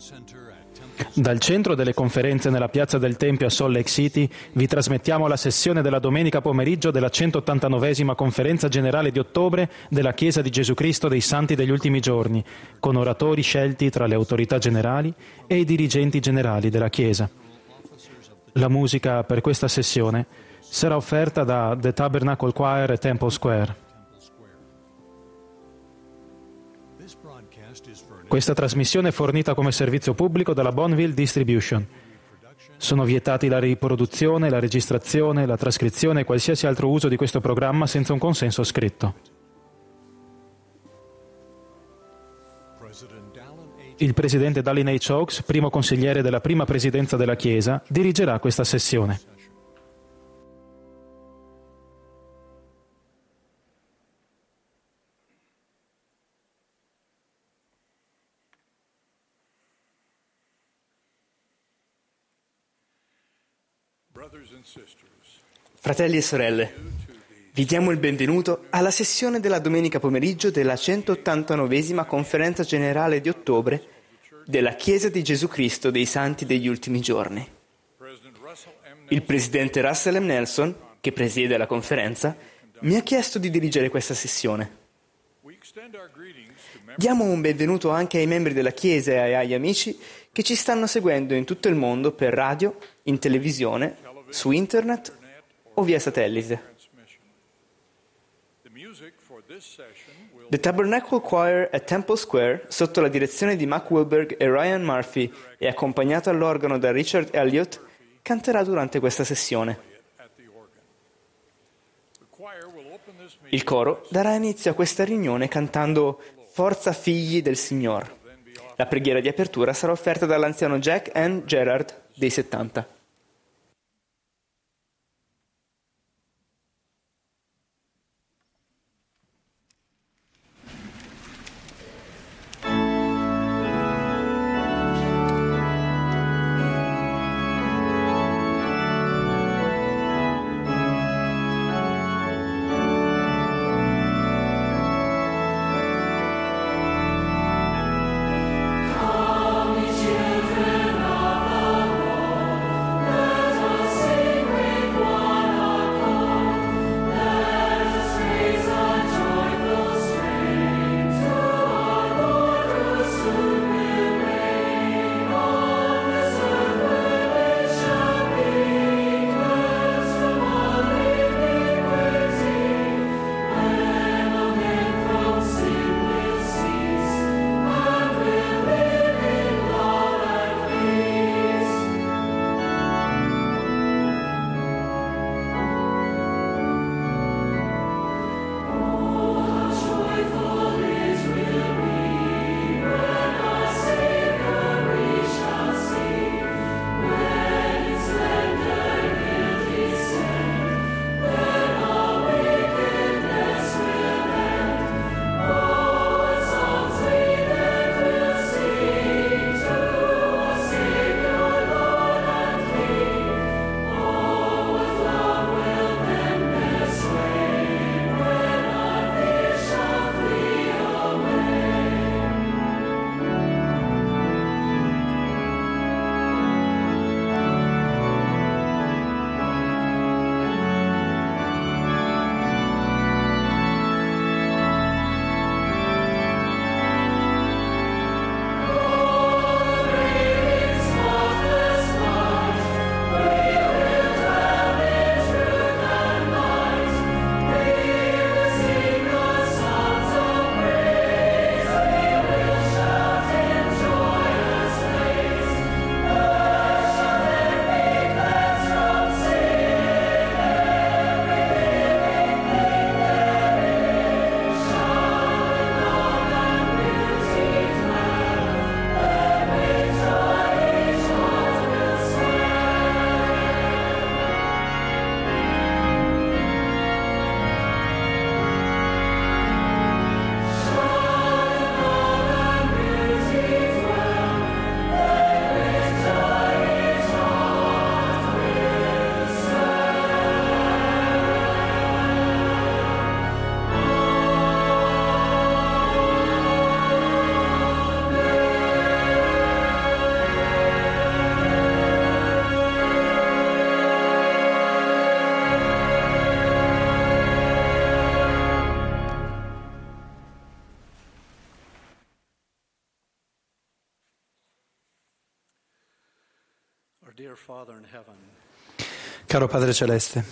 Dal centro delle conferenze nella piazza del Tempio a Salt Lake City vi trasmettiamo la sessione della domenica pomeriggio della 189esima conferenza generale di ottobre della Chiesa di Gesù Cristo dei Santi degli Ultimi Giorni, con oratori scelti tra le autorità generali e i dirigenti generali della Chiesa. La musica per questa sessione sarà offerta da The Tabernacle Choir e Temple Square. Questa trasmissione è fornita come servizio pubblico dalla Bonneville Distribution. Sono vietati la riproduzione, la registrazione, la trascrizione e qualsiasi altro uso di questo programma senza un consenso scritto. Il presidente Dallin H. Oaks, primo consigliere della prima presidenza della Chiesa, dirigerà questa sessione. Fratelli e sorelle, vi diamo il benvenuto alla sessione della domenica pomeriggio della 189esima conferenza generale di ottobre della Chiesa di Gesù Cristo dei Santi degli Ultimi Giorni. Il presidente Russell M. Nelson, che presiede la conferenza, mi ha chiesto di dirigere questa sessione. Diamo un benvenuto anche ai membri della Chiesa e agli amici che ci stanno seguendo in tutto il mondo per radio, in televisione, su internet o via satellite. The Tabernacle Choir at Temple Square, sotto la direzione di Mac Wilberg e Ryan Murphy e accompagnato all'organo da Richard Elliott, canterà durante questa sessione. Il coro darà inizio a questa riunione cantando Forza figli del Signor. La preghiera di apertura sarà offerta dall'anziano Jack N. Gerard dei 70. Caro Padre Celeste,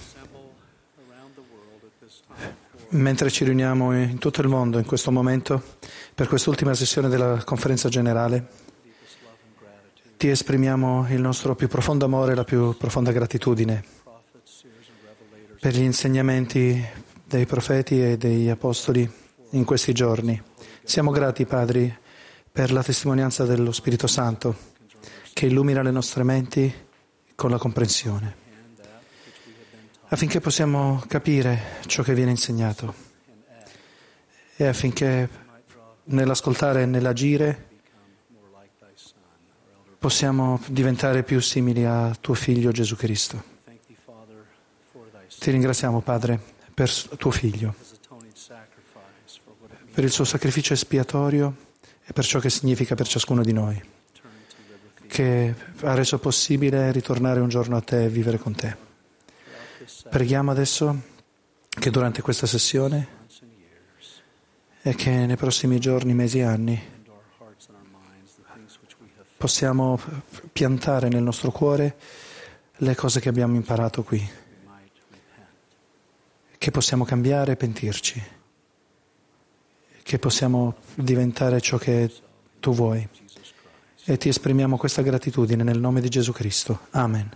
mentre ci riuniamo in tutto il mondo in questo momento per quest'ultima sessione della conferenza generale, ti esprimiamo il nostro più profondo amore e la più profonda gratitudine per gli insegnamenti dei profeti e degli apostoli in questi giorni. Siamo grati, Padri, per la testimonianza dello Spirito Santo che illumina le nostre menti con la comprensione, affinché possiamo capire ciò che viene insegnato e affinché nell'ascoltare e nell'agire possiamo diventare più simili a tuo Figlio Gesù Cristo. Ti ringraziamo, Padre, per tuo Figlio, per il suo sacrificio espiatorio e per ciò che significa per ciascuno di noi, che ha reso possibile ritornare un giorno a te e vivere con te. Preghiamo adesso che durante questa sessione e che nei prossimi giorni, mesi e anni possiamo piantare nel nostro cuore le cose che abbiamo imparato qui, che possiamo cambiare e pentirci, che possiamo diventare ciò che tu vuoi. E ti esprimiamo questa gratitudine nel nome di Gesù Cristo. Amen.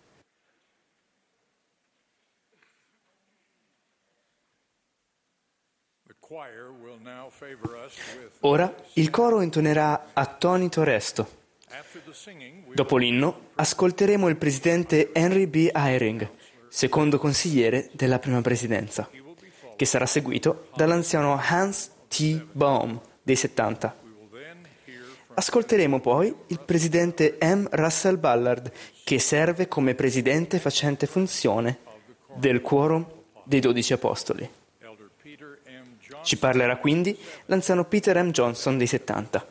Ora il coro intonerà Attonito Resto. Dopo l'inno ascolteremo il presidente Henry B. Eyring, secondo consigliere della prima presidenza, che sarà seguito dall'anziano Hans T. Baum dei 70. Ascolteremo poi il presidente M. Russell Ballard, che serve come presidente facente funzione del quorum dei 12 apostoli. Ci parlerà quindi l'anziano Peter M. Johnson dei 70.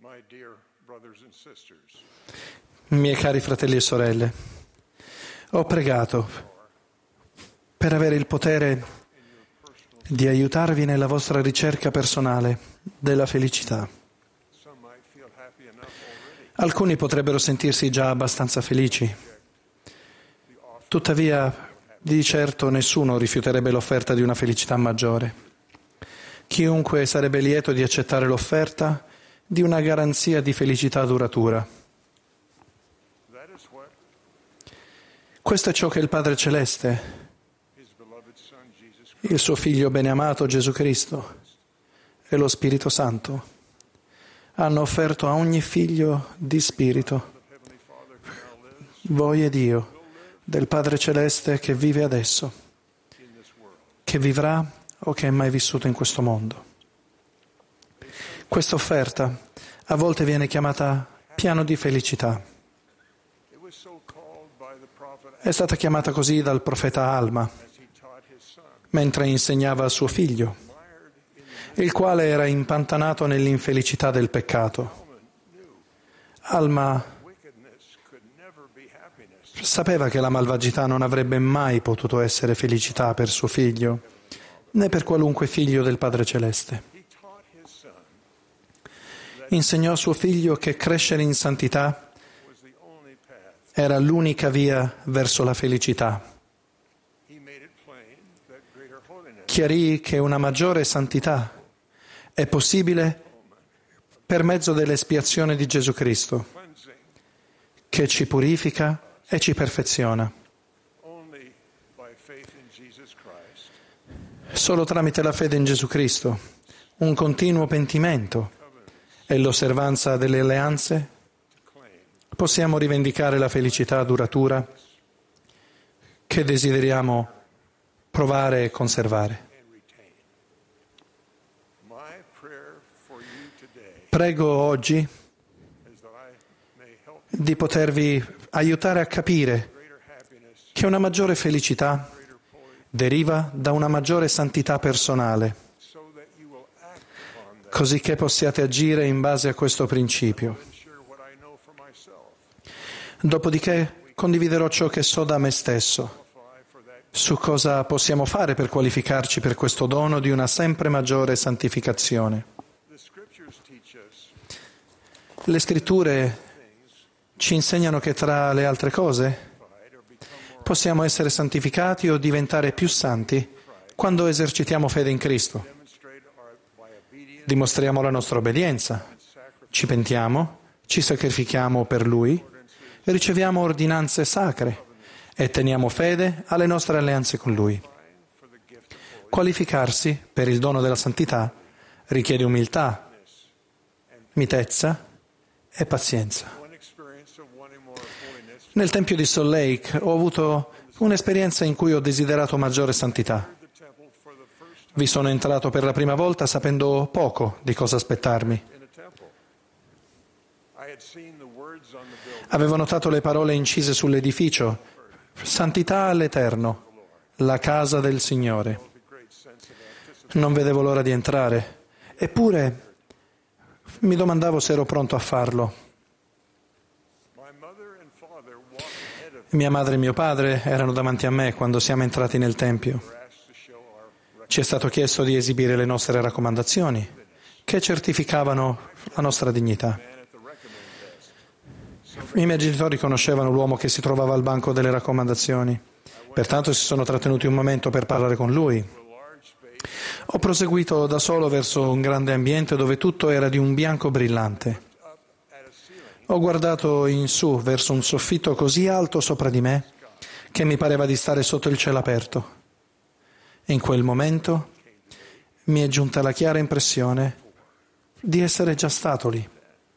Miei cari fratelli e sorelle, ho pregato per avere il potere di aiutarvi nella vostra ricerca personale della felicità. Alcuni potrebbero sentirsi già abbastanza felici, tuttavia di certo nessuno rifiuterebbe l'offerta di una felicità maggiore. Chiunque sarebbe lieto di accettare l'offerta di una garanzia di felicità duratura. Questo è ciò che il Padre Celeste, il suo Figlio beneamato Gesù Cristo e lo Spirito Santo hanno offerto a ogni figlio di spirito, voi ed io, del Padre Celeste che vive adesso, che vivrà o che è mai vissuto in questo mondo. Questa offerta a volte viene chiamata piano di felicità. È stata chiamata così dal profeta Alma, mentre insegnava a suo figlio, il quale era impantanato nell'infelicità del peccato. Alma sapeva che la malvagità non avrebbe mai potuto essere felicità per suo figlio, né per qualunque figlio del Padre Celeste. Insegnò a suo figlio che crescere in santità era l'unica via verso la felicità. Chiarì che una maggiore santità è possibile per mezzo dell'espiazione di Gesù Cristo, che ci purifica e ci perfeziona. Solo tramite la fede in Gesù Cristo, un continuo pentimento e l'osservanza delle alleanze, possiamo rivendicare la felicità duratura che desideriamo provare e conservare. Prego oggi di potervi aiutare a capire che una maggiore felicità deriva da una maggiore santità personale, così che possiate agire in base a questo principio. Dopodiché condividerò ciò che so da me stesso, su cosa possiamo fare per qualificarci per questo dono di una sempre maggiore santificazione. Le Scritture ci insegnano che tra le altre cose possiamo essere santificati o diventare più santi quando esercitiamo fede in Cristo. Dimostriamo la nostra obbedienza, ci pentiamo, ci sacrifichiamo per Lui, riceviamo ordinanze sacre e teniamo fede alle nostre alleanze con Lui. Qualificarsi per il dono della santità richiede umiltà, mitezza e pazienza. Nel Tempio di Salt Lake ho avuto un'esperienza in cui ho desiderato maggiore santità. Vi sono entrato per la prima volta sapendo poco di cosa aspettarmi. Avevo notato le parole incise sull'edificio: santità all'Eterno, la casa del Signore. Non vedevo l'ora di entrare, eppure mi domandavo se ero pronto a farlo. Mia madre e mio padre erano davanti a me quando siamo entrati nel Tempio. Ci è stato chiesto di esibire le nostre raccomandazioni, che certificavano la nostra dignità. I miei genitori conoscevano l'uomo che si trovava al banco delle raccomandazioni, pertanto si sono trattenuti un momento per parlare con lui. Ho proseguito da solo verso un grande ambiente dove tutto era di un bianco brillante. Ho guardato in su verso un soffitto così alto sopra di me che mi pareva di stare sotto il cielo aperto. In quel momento mi è giunta la chiara impressione di essere già stato lì.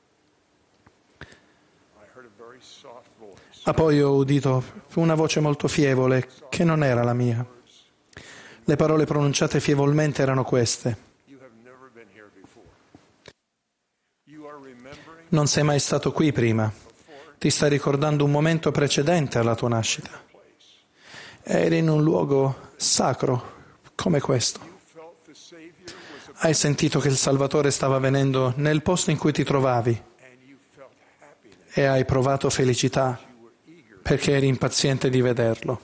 Ma poi ho udito una voce molto fievole che non era la mia. Le parole pronunciate fievolmente erano queste: non sei mai stato qui prima. Ti stai ricordando un momento precedente alla tua nascita. Eri in un luogo sacro come questo. Hai sentito che il Salvatore stava venendo nel posto in cui ti trovavi e hai provato felicità perché eri impaziente di vederlo.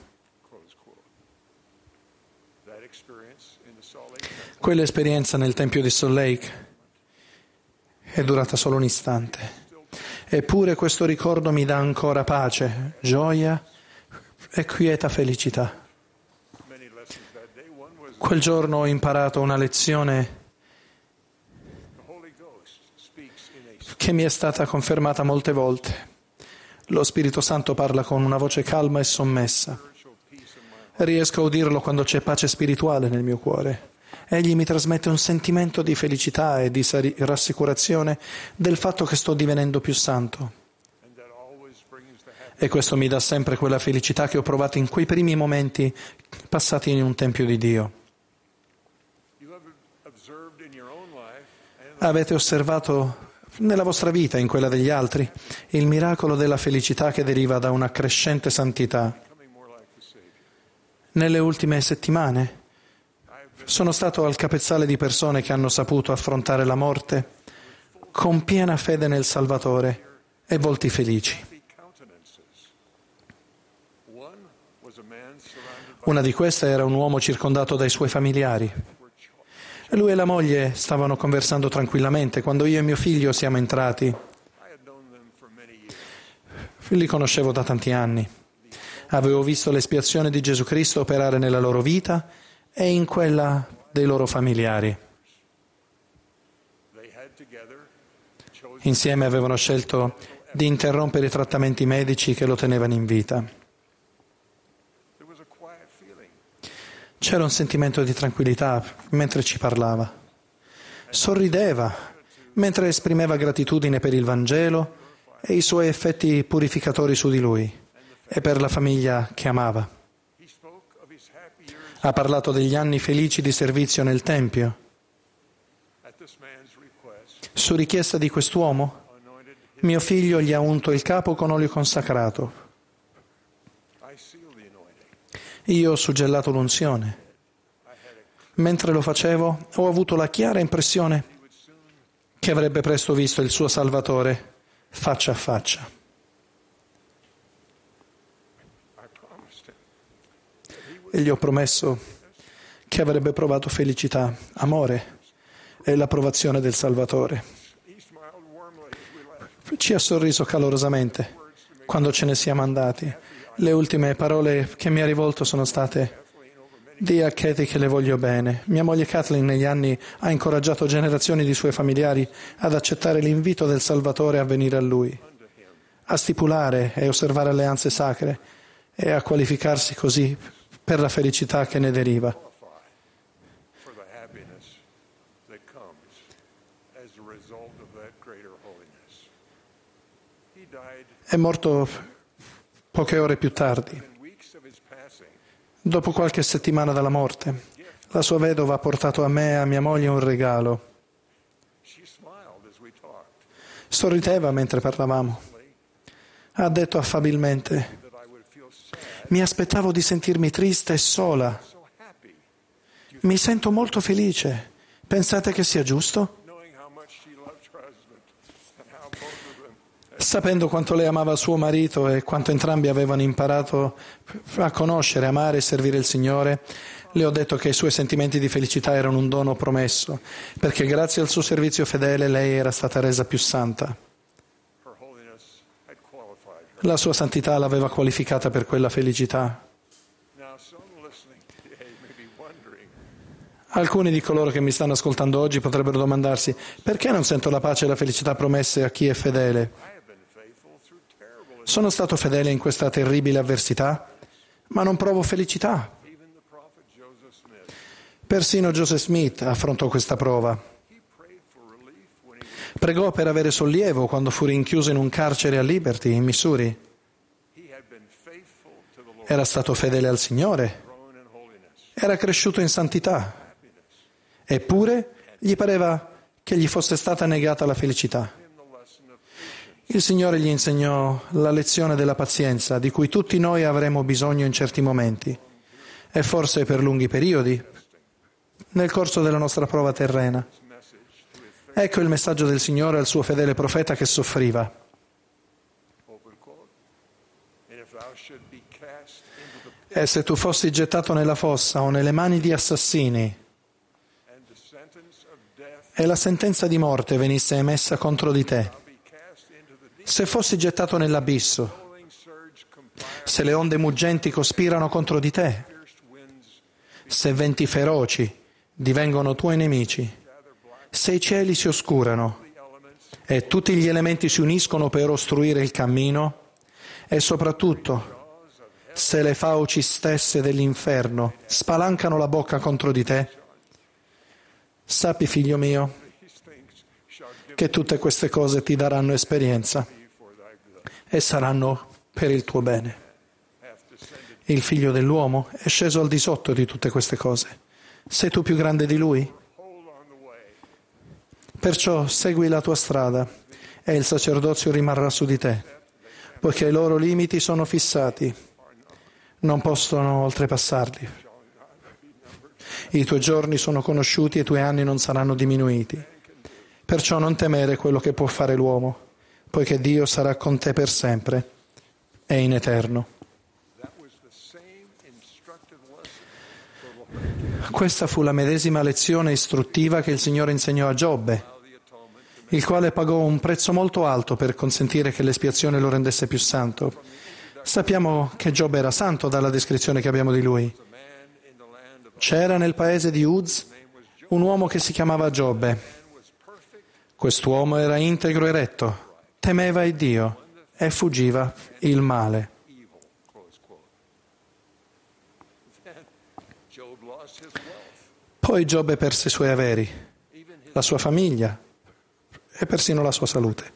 Quell'esperienza nel Tempio di Salt Lake è durata solo un istante. Eppure questo ricordo mi dà ancora pace, gioia e quieta felicità. Quel giorno ho imparato una lezione che mi è stata confermata molte volte. Lo Spirito Santo parla con una voce calma e sommessa. Riesco a udirlo quando c'è pace spirituale nel mio cuore. Egli mi trasmette un sentimento di felicità e di rassicurazione del fatto che sto divenendo più santo. E questo mi dà sempre quella felicità che ho provato in quei primi momenti passati in un tempio di Dio. Avete osservato nella vostra vita e in quella degli altri il miracolo della felicità che deriva da una crescente santità. Nelle ultime settimane sono stato al capezzale di persone che hanno saputo affrontare la morte con piena fede nel Salvatore e volti felici. Una di queste era un uomo circondato dai suoi familiari. Lui e la moglie stavano conversando tranquillamente quando io e mio figlio siamo entrati. Li conoscevo da tanti anni. Avevo visto l'espiazione di Gesù Cristo operare nella loro vita e in quella dei loro familiari. Insieme avevano scelto di interrompere i trattamenti medici che lo tenevano in vita. C'era un sentimento di tranquillità mentre ci parlava. Sorrideva mentre esprimeva gratitudine per il Vangelo e i suoi effetti purificatori su di lui e per la famiglia che amava. Ha parlato degli anni felici di servizio nel Tempio. Su richiesta di quest'uomo, mio figlio gli ha unto il capo con olio consacrato. Io ho suggellato l'unzione. Mentre lo facevo, ho avuto la chiara impressione che avrebbe presto visto il suo Salvatore faccia a faccia. E gli ho promesso che avrebbe provato felicità, amore e l'approvazione del Salvatore. Ci ha sorriso calorosamente quando ce ne siamo andati. Le ultime parole che mi ha rivolto sono state: «Dì a Katie che le voglio bene». Mia moglie Kathleen negli anni ha incoraggiato generazioni di suoi familiari ad accettare l'invito del Salvatore a venire a Lui, a stipulare e osservare alleanze sacre e a qualificarsi così per la felicità che ne deriva. È morto poche ore più tardi. Dopo qualche settimana dalla morte, la sua vedova ha portato a me e a mia moglie un regalo. Sorrideva mentre parlavamo. Ha detto affabilmente: «Mi aspettavo di sentirmi triste e sola. Mi sento molto felice. Pensate che sia giusto?» Sapendo quanto lei amava suo marito e quanto entrambi avevano imparato a conoscere, amare e servire il Signore, le ho detto che i suoi sentimenti di felicità erano un dono promesso, perché grazie al suo servizio fedele lei era stata resa più santa. La sua santità l'aveva qualificata per quella felicità. Alcuni di coloro che mi stanno ascoltando oggi potrebbero domandarsi: perché non sento la pace e la felicità promesse a chi è fedele? Sono stato fedele in questa terribile avversità, ma non provo felicità. Persino Joseph Smith affrontò questa prova. Pregò per avere sollievo quando fu rinchiuso in un carcere a Liberty, in Missouri. Era stato fedele al Signore. Era cresciuto in santità. Eppure gli pareva che gli fosse stata negata la felicità. Il Signore gli insegnò la lezione della pazienza, di cui tutti noi avremo bisogno in certi momenti, e forse per lunghi periodi, nel corso della nostra prova terrena. Ecco il messaggio del Signore al suo fedele profeta che soffriva. E se tu fossi gettato nella fossa o nelle mani di assassini e la sentenza di morte venisse emessa contro di te, se fossi gettato nell'abisso, se le onde muggenti cospirano contro di te, se venti feroci divengono tuoi nemici, se i cieli si oscurano e tutti gli elementi si uniscono per ostruire il cammino, e soprattutto se le fauci stesse dell'inferno spalancano la bocca contro di te, sappi, figlio mio, che tutte queste cose ti daranno esperienza e saranno per il tuo bene. Il figlio dell'uomo è sceso al di sotto di tutte queste cose. Sei tu più grande di lui? Perciò segui la tua strada e il sacerdozio rimarrà su di te, poiché i loro limiti sono fissati, non possono oltrepassarli. I tuoi giorni sono conosciuti e i tuoi anni non saranno diminuiti. Perciò non temere quello che può fare l'uomo, poiché Dio sarà con te per sempre e in eterno. Questa fu la medesima lezione istruttiva che il Signore insegnò a Giobbe, il quale pagò un prezzo molto alto per consentire che l'espiazione lo rendesse più santo. Sappiamo che Giobbe era santo dalla descrizione che abbiamo di lui. C'era nel paese di Uz un uomo che si chiamava Giobbe. Quest'uomo era integro e retto, temeva il Dio e fuggiva il male. Poi Giobbe perse i suoi averi, la sua famiglia e persino la sua salute.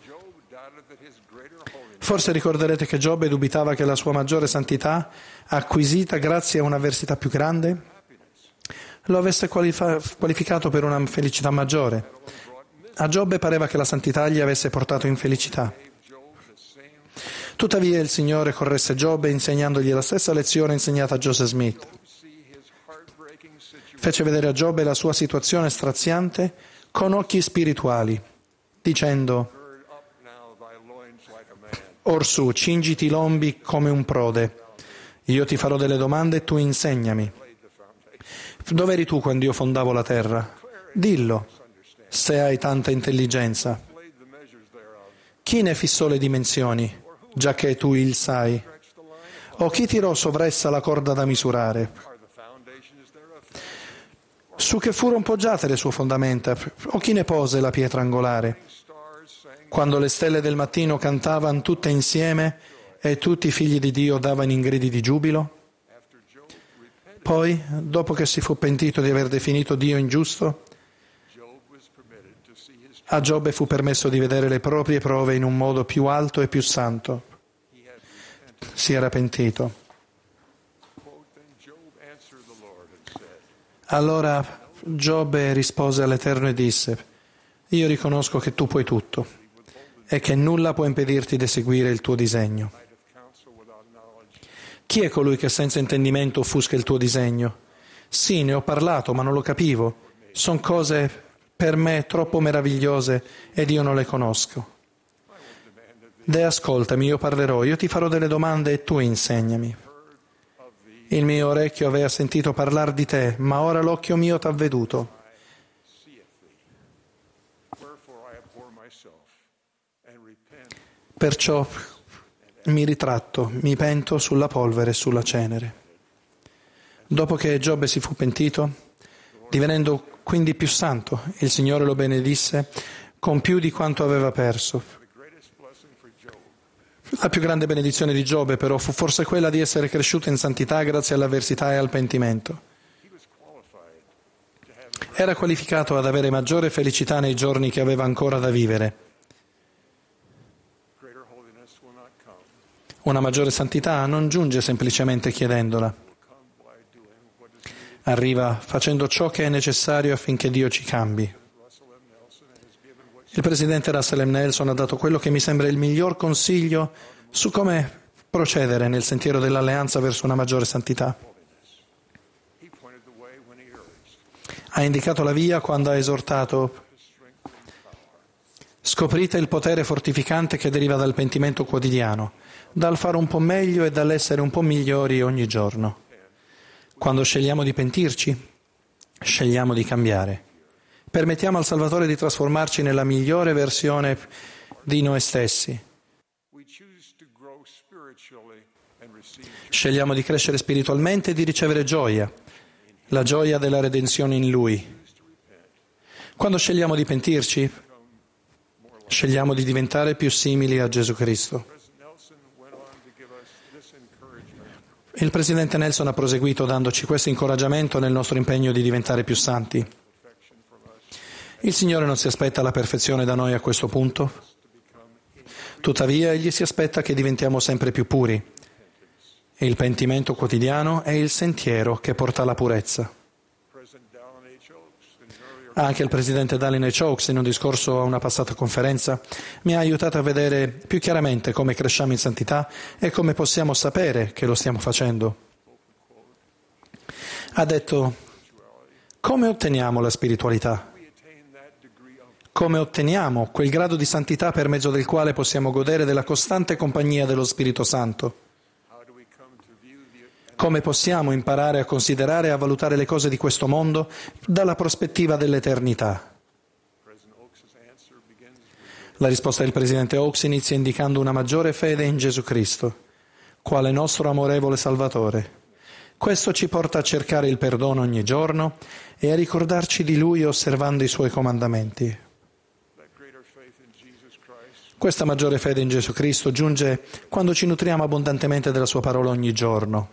Forse ricorderete che Giobbe dubitava che la sua maggiore santità, acquisita grazie a un'avversità più grande, lo avesse qualificato per una felicità maggiore. A Giobbe pareva che la santità gli avesse portato infelicità. Tuttavia il Signore corresse Giobbe insegnandogli la stessa lezione insegnata a Joseph Smith. Fece vedere a Giobbe la sua situazione straziante con occhi spirituali, dicendo: Orsù, cingiti i lombi come un prode. Io ti farò delle domande e tu insegnami. Dove eri tu quando io fondavo la terra? Dillo, se hai tanta intelligenza. Chi ne fissò le dimensioni, giacché tu il sai? O chi tirò sovressa la corda da misurare? Su che furono poggiate le sue fondamenta? O chi ne pose la pietra angolare? Quando le stelle del mattino cantavano tutte insieme e tutti i figli di Dio davano in gridi di giubilo? Poi, dopo che si fu pentito di aver definito Dio ingiusto, a Giobbe fu permesso di vedere le proprie prove in un modo più alto e più santo. Si era pentito. Allora Giobbe rispose all'Eterno e disse: Io riconosco che tu puoi tutto e che nulla può impedirti di seguire il tuo disegno. Chi è colui che senza intendimento offusca il tuo disegno? Sì, ne ho parlato, ma non lo capivo. Sono cose per me troppo meravigliose ed io non le conosco. Ascoltami, io parlerò, io ti farò delle domande e tu insegnami. Il mio orecchio aveva sentito parlare di te, ma ora l'occhio mio t'ha veduto. Perciò mi ritratto, mi pento sulla polvere e sulla cenere. Dopo che Giobbe si fu pentito, divenendo quindi più santo, il Signore lo benedisse con più di quanto aveva perso. La più grande benedizione di Giobbe, però, fu forse quella di essere cresciuto in santità grazie all'avversità e al pentimento. Era qualificato ad avere maggiore felicità nei giorni che aveva ancora da vivere. Una maggiore santità non giunge semplicemente chiedendola. Arriva facendo ciò che è necessario affinché Dio ci cambi. Il presidente Russell M. Nelson ha dato quello che mi sembra il miglior consiglio su come procedere nel sentiero dell'alleanza verso una maggiore santità. Ha indicato la via quando ha esortato: scoprite il potere fortificante che deriva dal pentimento quotidiano, dal fare un po' meglio e dall'essere un po' migliori ogni giorno. Quando scegliamo di pentirci, scegliamo di cambiare. Permettiamo al Salvatore di trasformarci nella migliore versione di noi stessi. Scegliamo di crescere spiritualmente e di ricevere gioia, la gioia della redenzione in Lui. Quando scegliamo di pentirci, scegliamo di diventare più simili a Gesù Cristo. Il Presidente Nelson ha proseguito dandoci questo incoraggiamento nel nostro impegno di diventare più santi. Il Signore non si aspetta la perfezione da noi a questo punto. Tuttavia, Egli si aspetta che diventiamo sempre più puri. E il pentimento quotidiano è il sentiero che porta alla purezza. Anche il Presidente Dallin H. Oaks, in un discorso a una passata conferenza, mi ha aiutato a vedere più chiaramente come cresciamo in santità e come possiamo sapere che lo stiamo facendo. Ha detto: come otteniamo la spiritualità? Come otteniamo quel grado di santità per mezzo del quale possiamo godere della costante compagnia dello Spirito Santo? Come possiamo imparare a considerare e a valutare le cose di questo mondo dalla prospettiva dell'eternità? La risposta del Presidente Oaks inizia indicando una maggiore fede in Gesù Cristo, quale nostro amorevole Salvatore. Questo ci porta a cercare il perdono ogni giorno e a ricordarci di Lui osservando i Suoi comandamenti. Questa maggiore fede in Gesù Cristo giunge quando ci nutriamo abbondantemente della Sua parola ogni giorno.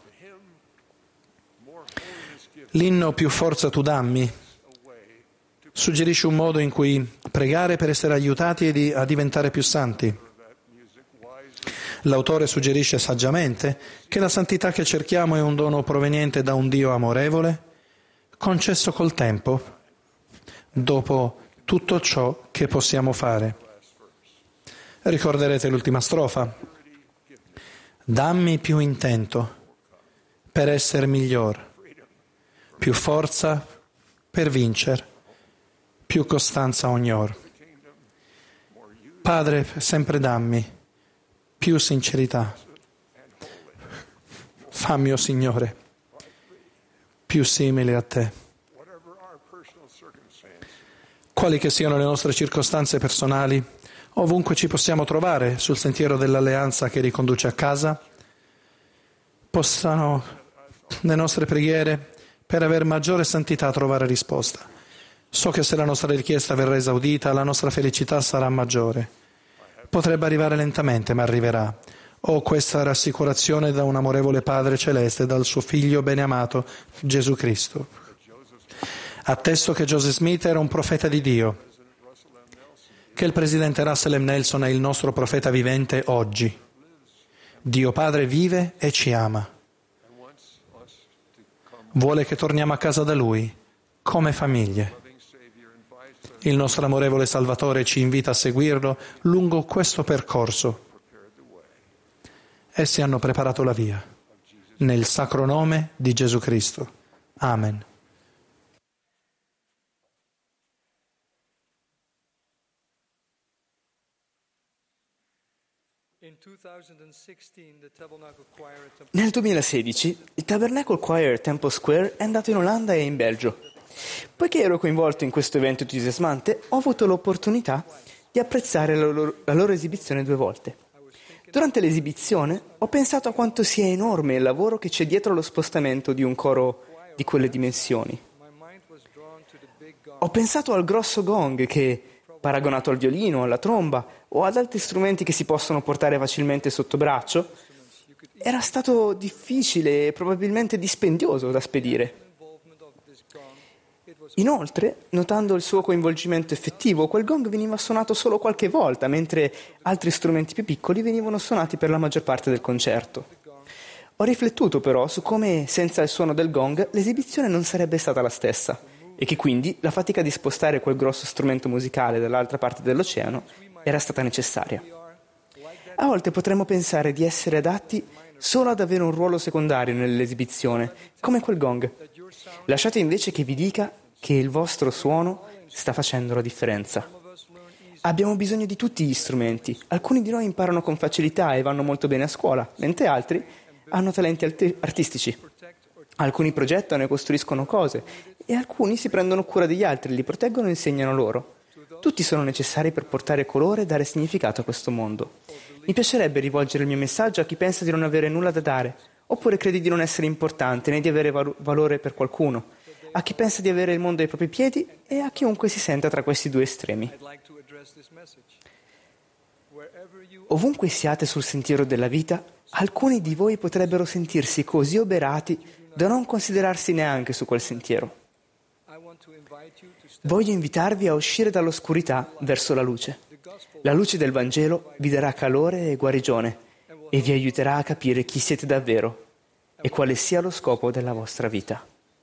L'inno Più forza tu dammi suggerisce un modo in cui pregare per essere aiutati a diventare più santi. L'autore suggerisce saggiamente che la santità che cerchiamo è un dono proveniente da un Dio amorevole, concesso col tempo, dopo tutto ciò che possiamo fare. Ricorderete l'ultima strofa. Dammi più intento per essere miglior, più forza per vincere, più costanza ognor. Padre, sempre dammi più sincerità. Fammi, o Signore, più simile a Te. Quali che siano le nostre circostanze personali, ovunque ci possiamo trovare sul sentiero dell'alleanza che riconduce a casa, possano le nostre preghiere per aver maggiore santità trovare risposta. So che se la nostra richiesta verrà esaudita, la nostra felicità sarà maggiore. Potrebbe arrivare lentamente, ma arriverà. Ho questa rassicurazione da un amorevole Padre Celeste, dal suo Figlio beneamato, Gesù Cristo. Attesto che Joseph Smith era un profeta di Dio, che il Presidente Russell M. Nelson è il nostro profeta vivente oggi. Dio Padre vive e ci ama. Vuole che torniamo a casa da Lui, come famiglie. Il nostro amorevole Salvatore ci invita a seguirlo lungo questo percorso. Essi hanno preparato la via. Nel sacro nome di Gesù Cristo. Amen. Nel 2016 il Tabernacle Choir a Temple Square è andato in Olanda e in Belgio. Poiché ero coinvolto in questo evento entusiasmante, ho avuto l'opportunità di apprezzare la loro esibizione 2 volte. Durante l'esibizione ho pensato a quanto sia enorme il lavoro che c'è dietro lo spostamento di un coro di quelle dimensioni. Ho pensato al grosso gong che, paragonato al violino, alla tromba o ad altri strumenti che si possono portare facilmente sotto braccio, era stato difficile e probabilmente dispendioso da spedire. Inoltre, notando il suo coinvolgimento effettivo, quel gong veniva suonato solo qualche volta, mentre altri strumenti più piccoli venivano suonati per la maggior parte del concerto. Ho riflettuto però su come, senza il suono del gong, l'esibizione non sarebbe stata la stessa, e che quindi la fatica di spostare quel grosso strumento musicale dall'altra parte dell'oceano era stata necessaria. A volte potremmo pensare di essere adatti solo ad avere un ruolo secondario nell'esibizione, come quel gong. Lasciate invece che vi dica che il vostro suono sta facendo la differenza. Abbiamo bisogno di tutti gli strumenti. Alcuni di noi imparano con facilità e vanno molto bene a scuola, mentre altri hanno talenti artistici. Alcuni progettano e costruiscono cose e alcuni si prendono cura degli altri, li proteggono e insegnano loro. Tutti sono necessari per portare colore e dare significato a questo mondo. Mi piacerebbe rivolgere il mio messaggio a chi pensa di non avere nulla da dare, oppure crede di non essere importante né di avere valore per qualcuno, a chi pensa di avere il mondo ai propri piedi e a chiunque si senta tra questi due estremi. Ovunque siate sul sentiero della vita, alcuni di voi potrebbero sentirsi così oberati da non considerarsi neanche su quel sentiero. Voglio invitarvi a uscire dall'oscurità verso la luce. La luce del Vangelo vi darà calore e guarigione e vi aiuterà a capire chi siete davvero e quale sia lo scopo della vostra vita.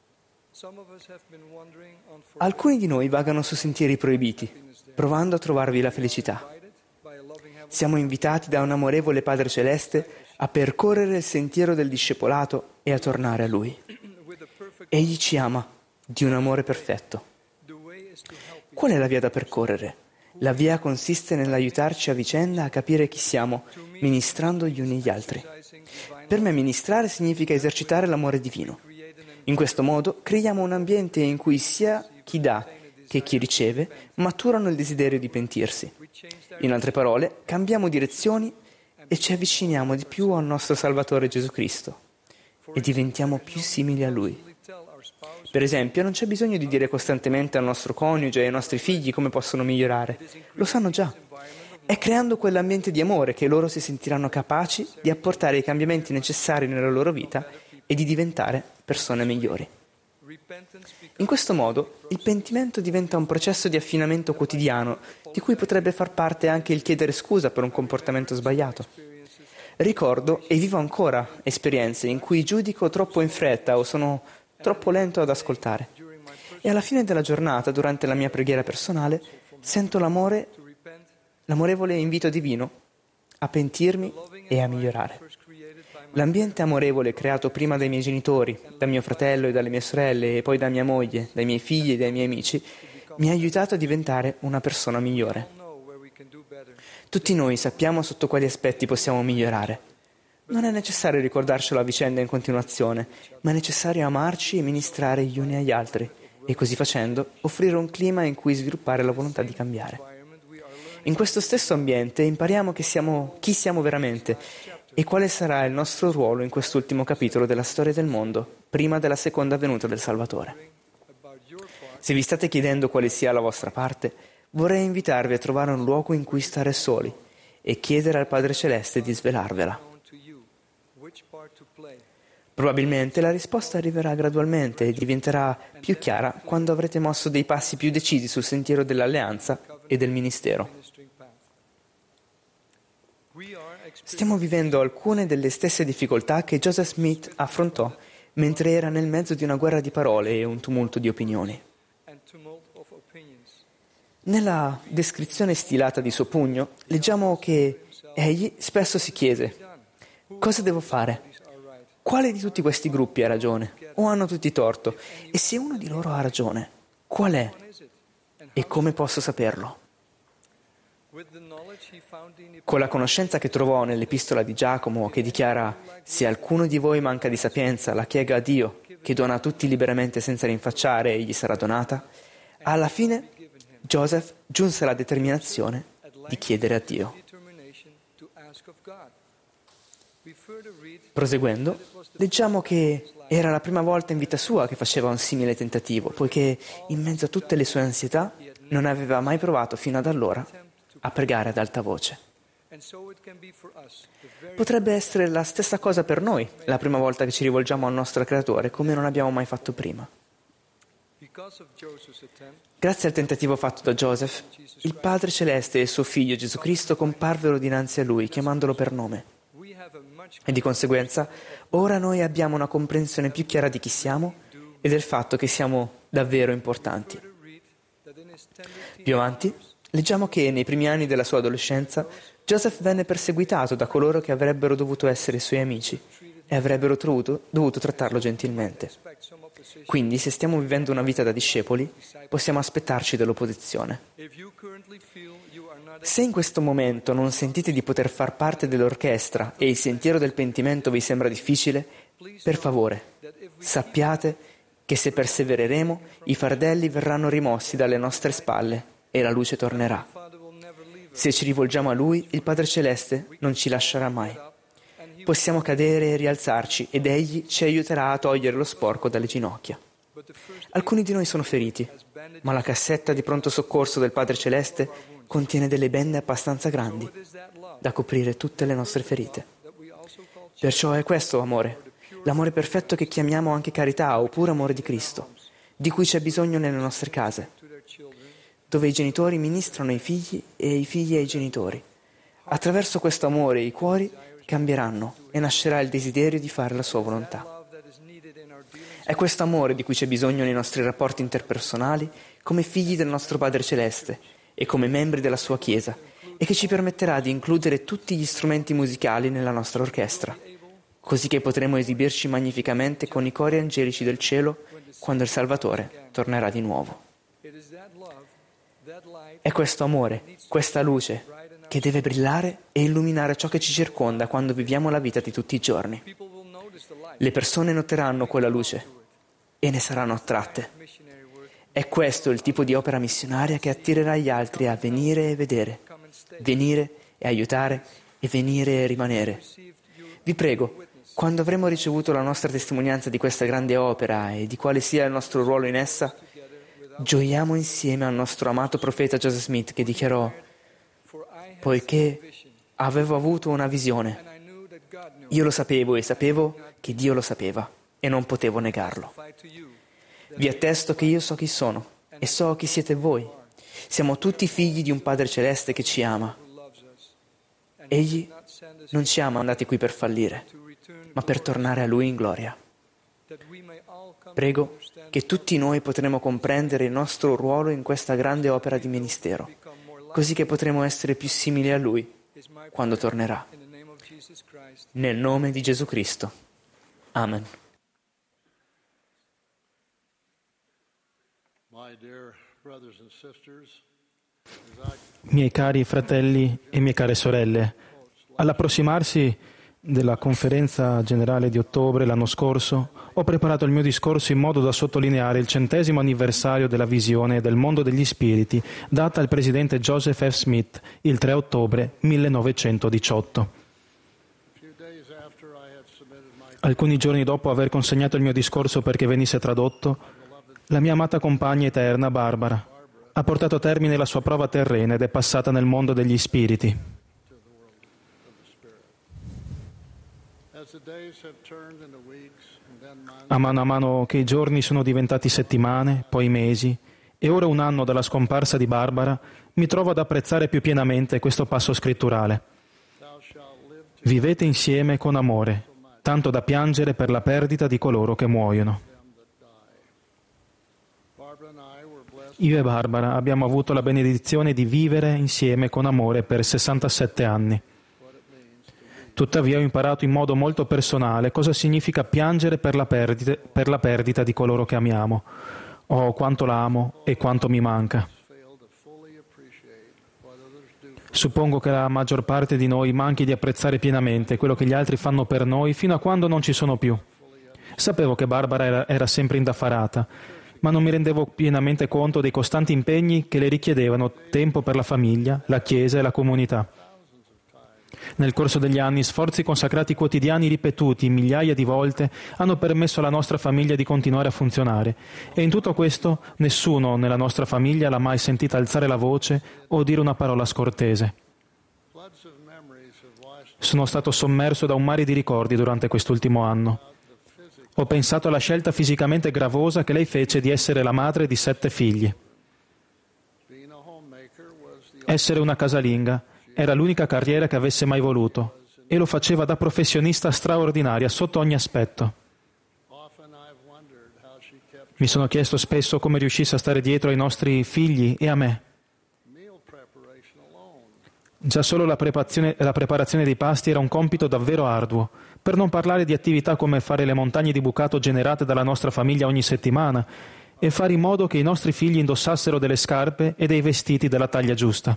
Alcuni di noi vagano su sentieri proibiti, provando a trovarvi la felicità. Siamo invitati da un amorevole Padre Celeste a percorrere il sentiero del discepolato e a tornare a Lui. Egli ci ama di un amore perfetto. Qual è la via da percorrere? La via consiste nell'aiutarci a vicenda a capire chi siamo, ministrando gli uni gli altri. Per me ministrare significa esercitare l'amore divino. In questo modo creiamo un ambiente in cui sia chi dà che chi riceve maturano il desiderio di pentirsi. In altre parole, cambiamo direzioni e ci avviciniamo di più al nostro Salvatore Gesù Cristo e diventiamo più simili a Lui. Per esempio, non c'è bisogno di dire costantemente al nostro coniuge e ai nostri figli come possono migliorare. Lo sanno già. È creando quell'ambiente di amore che loro si sentiranno capaci di apportare i cambiamenti necessari nella loro vita e di diventare persone migliori. In questo modo, il pentimento diventa un processo di affinamento quotidiano, di cui potrebbe far parte anche il chiedere scusa per un comportamento sbagliato. Ricordo e vivo ancora esperienze in cui giudico troppo in fretta o sono troppo lento ad ascoltare. E alla fine della giornata, durante la mia preghiera personale, sento l'amorevole invito divino a pentirmi e a migliorare. L'ambiente amorevole creato prima dai miei genitori, da mio fratello e dalle mie sorelle, e poi da mia moglie, dai miei figli e dai miei amici, mi ha aiutato a diventare una persona migliore. Tutti noi sappiamo sotto quali aspetti possiamo migliorare. Non è necessario ricordarcelo a vicenda in continuazione, ma è necessario amarci e ministrare gli uni agli altri, e così facendo offrire un clima in cui sviluppare la volontà di cambiare. In questo stesso ambiente impariamo chi siamo veramente e quale sarà il nostro ruolo in quest'ultimo capitolo della storia del mondo, prima della seconda venuta del Salvatore. Se vi state chiedendo quale sia la vostra parte, vorrei invitarvi a trovare un luogo in cui stare soli e chiedere al Padre Celeste di svelarvela. Probabilmente la risposta arriverà gradualmente e diventerà più chiara quando avrete mosso dei passi più decisi sul sentiero dell'alleanza e del ministero. Stiamo vivendo alcune delle stesse difficoltà che Joseph Smith affrontò mentre era nel mezzo di una guerra di parole e un tumulto di opinioni. Nella descrizione stilata di suo pugno, leggiamo che egli spesso si chiese: cosa devo fare? Quale di tutti questi gruppi ha ragione? O hanno tutti torto? E se uno di loro ha ragione, qual è? E come posso saperlo? Con la conoscenza che trovò nell'epistola di Giacomo, che dichiara: se alcuno di voi manca di sapienza, la chiega a Dio, che dona a tutti liberamente senza rinfacciare e gli sarà donata, alla fine Joseph giunse alla determinazione di chiedere a Dio. Proseguendo, leggiamo che era la prima volta in vita sua che faceva un simile tentativo, poiché in mezzo a tutte le sue ansietà non aveva mai provato fino ad allora a pregare ad alta voce. Potrebbe essere la stessa cosa per noi, la prima volta che ci rivolgiamo al nostro Creatore, come non abbiamo mai fatto prima. Grazie al tentativo fatto da Joseph, il Padre Celeste e suo Figlio Gesù Cristo comparvero dinanzi a lui, chiamandolo per nome. E di conseguenza, ora noi abbiamo una comprensione più chiara di chi siamo e del fatto che siamo davvero importanti. Più avanti, leggiamo che nei primi anni della sua adolescenza, Joseph venne perseguitato da coloro che avrebbero dovuto essere suoi amici e avrebbero dovuto trattarlo gentilmente. Quindi, se stiamo vivendo una vita da discepoli, possiamo aspettarci dell'opposizione. Se in questo momento non sentite di poter far parte dell'orchestra e il sentiero del pentimento vi sembra difficile, per favore, sappiate che se persevereremo, i fardelli verranno rimossi dalle nostre spalle e la luce tornerà. Se ci rivolgiamo a Lui, il Padre Celeste non ci lascerà mai. Possiamo cadere e rialzarci ed Egli ci aiuterà a togliere lo sporco dalle ginocchia. Alcuni di noi sono feriti, ma la cassetta di pronto soccorso del Padre Celeste contiene delle bende abbastanza grandi da coprire tutte le nostre ferite. Perciò è questo amore, l'amore perfetto che chiamiamo anche carità o puro amore di Cristo, di cui c'è bisogno nelle nostre case, dove i genitori ministrano ai figli e i figli ai genitori. Attraverso questo amore i cuori cambieranno e nascerà il desiderio di fare la sua volontà. È questo amore di cui c'è bisogno nei nostri rapporti interpersonali come figli del nostro Padre Celeste e come membri della sua Chiesa e che ci permetterà di includere tutti gli strumenti musicali nella nostra orchestra, così che potremo esibirci magnificamente con i cori angelici del cielo quando il Salvatore tornerà di nuovo. È questo amore, questa luce, che deve brillare e illuminare ciò che ci circonda quando viviamo la vita di tutti i giorni. Le persone noteranno quella luce e ne saranno attratte. È questo il tipo di opera missionaria che attirerà gli altri a venire e vedere, venire e aiutare e venire e rimanere. Vi prego, quando avremo ricevuto la nostra testimonianza di questa grande opera e di quale sia il nostro ruolo in essa, gioiamo insieme al nostro amato profeta Joseph Smith che dichiarò: poiché avevo avuto una visione, io lo sapevo e sapevo che Dio lo sapeva e non potevo negarlo. Vi attesto che io so chi sono e so chi siete voi. Siamo tutti figli di un Padre Celeste che ci ama. Egli non ci ha mandati qui per fallire, ma per tornare a Lui in gloria. Prego che tutti noi potremo comprendere il nostro ruolo in questa grande opera di ministero, così che potremo essere più simili a Lui quando tornerà. Nel nome di Gesù Cristo. Amen. Miei cari fratelli e mie care sorelle, all'approssimarsi della conferenza generale di ottobre l'anno scorso, ho preparato il mio discorso in modo da sottolineare il 100° anniversario della visione del mondo degli spiriti data al presidente Joseph F. Smith il 3 ottobre 1918. Alcuni giorni dopo aver consegnato il mio discorso perché venisse tradotto, la mia amata compagna eterna, Barbara, ha portato a termine la sua prova terrena ed è passata nel mondo degli spiriti. A mano che i giorni sono diventati settimane, poi mesi, e ora un anno dalla scomparsa di Barbara, mi trovo ad apprezzare più pienamente questo passo scritturale. Vivete insieme con amore, tanto da piangere per la perdita di coloro che muoiono. Io e Barbara abbiamo avuto la benedizione di vivere insieme con amore per 67 anni. Tuttavia ho imparato in modo molto personale cosa significa piangere per la perdita di coloro che amiamo. Oh, quanto la amo e quanto mi manca. Suppongo che la maggior parte di noi manchi di apprezzare pienamente quello che gli altri fanno per noi fino a quando non ci sono più. Sapevo che Barbara era sempre indaffarata, ma non mi rendevo pienamente conto dei costanti impegni che le richiedevano tempo per la famiglia, la Chiesa e la comunità. Nel corso degli anni, sforzi consacrati quotidiani ripetuti migliaia di volte hanno permesso alla nostra famiglia di continuare a funzionare e in tutto questo nessuno nella nostra famiglia l'ha mai sentita alzare la voce o dire una parola scortese. Sono stato sommerso da un mare di ricordi durante quest'ultimo anno. Ho pensato alla scelta fisicamente gravosa che lei fece di essere la madre di 7 figli. Essere una casalinga era l'unica carriera che avesse mai voluto e lo faceva da professionista straordinaria sotto ogni aspetto. Mi sono chiesto spesso come riuscisse a stare dietro ai nostri figli e a me. Già solo la preparazione dei pasti era un compito davvero arduo, per non parlare di attività come fare le montagne di bucato generate dalla nostra famiglia ogni settimana e fare in modo che i nostri figli indossassero delle scarpe e dei vestiti della taglia giusta.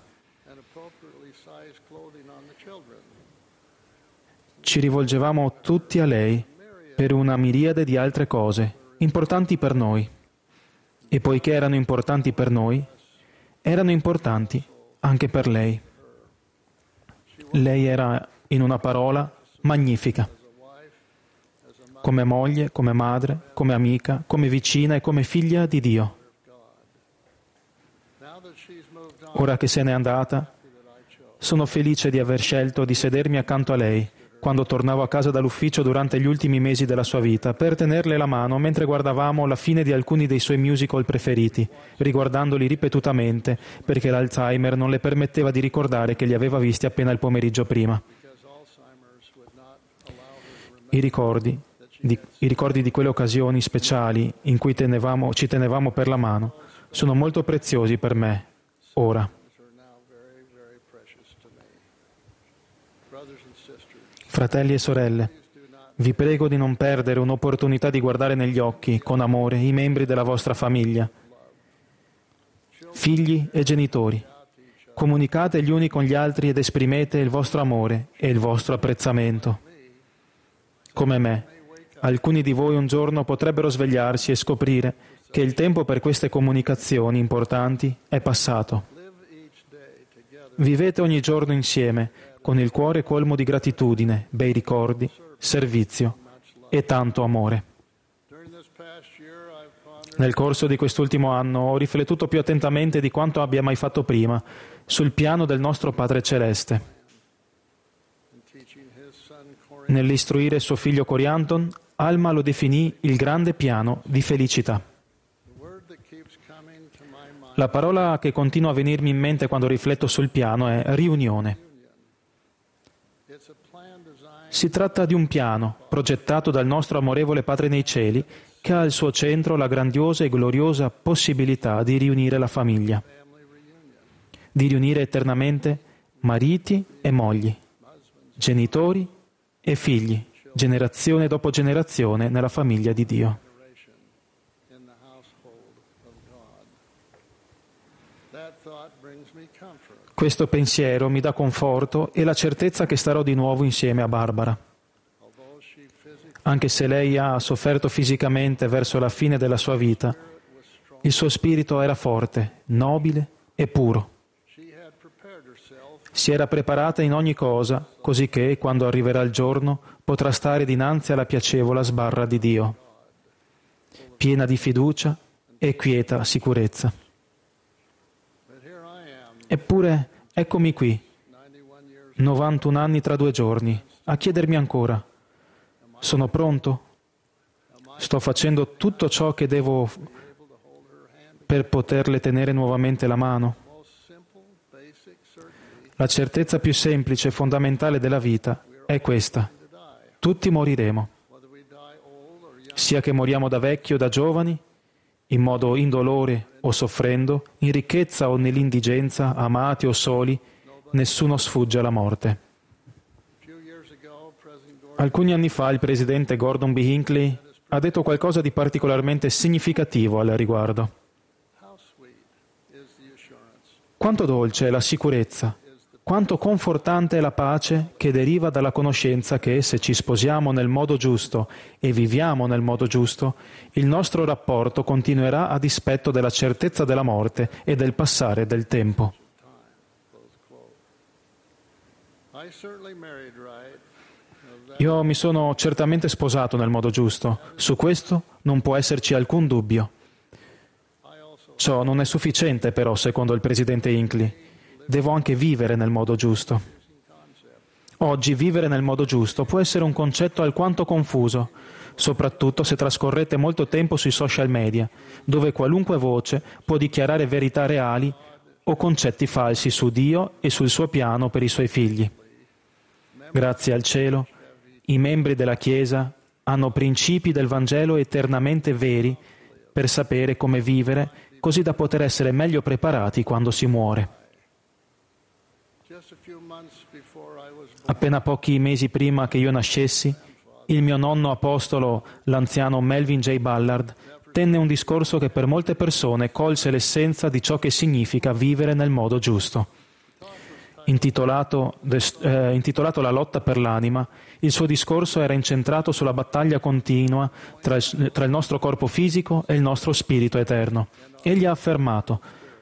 Ci rivolgevamo tutti a lei per una miriade di altre cose, importanti per noi. E poiché erano importanti per noi, erano importanti anche per lei. Lei era, in una parola, magnifica. Come moglie, come madre, come amica, come vicina e come figlia di Dio. Ora che se n'è andata, sono felice di aver scelto di sedermi accanto a lei quando tornavo a casa dall'ufficio durante gli ultimi mesi della sua vita, per tenerle la mano mentre guardavamo la fine di alcuni dei suoi musical preferiti, riguardandoli ripetutamente, perché l'Alzheimer non le permetteva di ricordare che li aveva visti appena il pomeriggio prima. I ricordi di quelle occasioni speciali in cui ci tenevamo per la mano sono molto preziosi per me, ora. Fratelli e sorelle, vi prego di non perdere un'opportunità di guardare negli occhi, con amore, i membri della vostra famiglia. Figli e genitori, comunicate gli uni con gli altri ed esprimete il vostro amore e il vostro apprezzamento. Come me, alcuni di voi un giorno potrebbero svegliarsi e scoprire che il tempo per queste comunicazioni importanti è passato. Vivete ogni giorno insieme, con il cuore colmo di gratitudine, bei ricordi, servizio e tanto amore. Nel corso di quest'ultimo anno ho riflettuto più attentamente di quanto abbia mai fatto prima sul piano del nostro Padre Celeste. Nell'istruire suo figlio Corianton, Alma lo definì il grande piano di felicità. La parola che continua a venirmi in mente quando rifletto sul piano è riunione. Si tratta di un piano progettato dal nostro amorevole Padre nei cieli che ha al suo centro la grandiosa e gloriosa possibilità di riunire la famiglia, di riunire eternamente mariti e mogli, genitori e figli, generazione dopo generazione nella famiglia di Dio. Questo pensiero mi dà conforto e la certezza che starò di nuovo insieme a Barbara. Anche se lei ha sofferto fisicamente verso la fine della sua vita, il suo spirito era forte, nobile e puro. Si era preparata in ogni cosa, così che, quando arriverà il giorno, potrà stare dinanzi alla piacevole sbarra di Dio, piena di fiducia e quieta sicurezza. Eppure, eccomi qui, 91 anni tra 2 giorni, a chiedermi ancora: sono pronto? Sto facendo tutto ciò che devo per poterle tenere nuovamente la mano? La certezza più semplice e fondamentale della vita è questa: tutti moriremo. Sia che moriamo da vecchi o da giovani, in modo indolore o soffrendo, in ricchezza o nell'indigenza, amati o soli, nessuno sfugge alla morte. Alcuni anni fa il presidente Gordon B. Hinckley ha detto qualcosa di particolarmente significativo al riguardo. Quanto dolce è la sicurezza, quanto confortante è la pace che deriva dalla conoscenza che, se ci sposiamo nel modo giusto e viviamo nel modo giusto, il nostro rapporto continuerà a dispetto della certezza della morte e del passare del tempo. Io mi sono certamente sposato nel modo giusto, su questo non può esserci alcun dubbio. Ciò non è sufficiente però, secondo il presidente Hinckley. Devo anche vivere nel modo giusto. Oggi vivere nel modo giusto può essere un concetto alquanto confuso, soprattutto se trascorrete molto tempo sui social media, dove qualunque voce può dichiarare verità reali o concetti falsi su Dio e sul suo piano per i suoi figli. Grazie al cielo, i membri della Chiesa hanno principi del Vangelo eternamente veri per sapere come vivere, così da poter essere meglio preparati quando si muore. Appena pochi mesi prima che io nascessi, il mio nonno apostolo, l'anziano Melvin J. Ballard, tenne un discorso che per molte persone colse l'essenza di ciò che significa vivere nel modo giusto. Intitolato La lotta per l'anima, il suo discorso era incentrato sulla battaglia continua tra il nostro corpo fisico e il nostro spirito eterno. Egli ha affermato: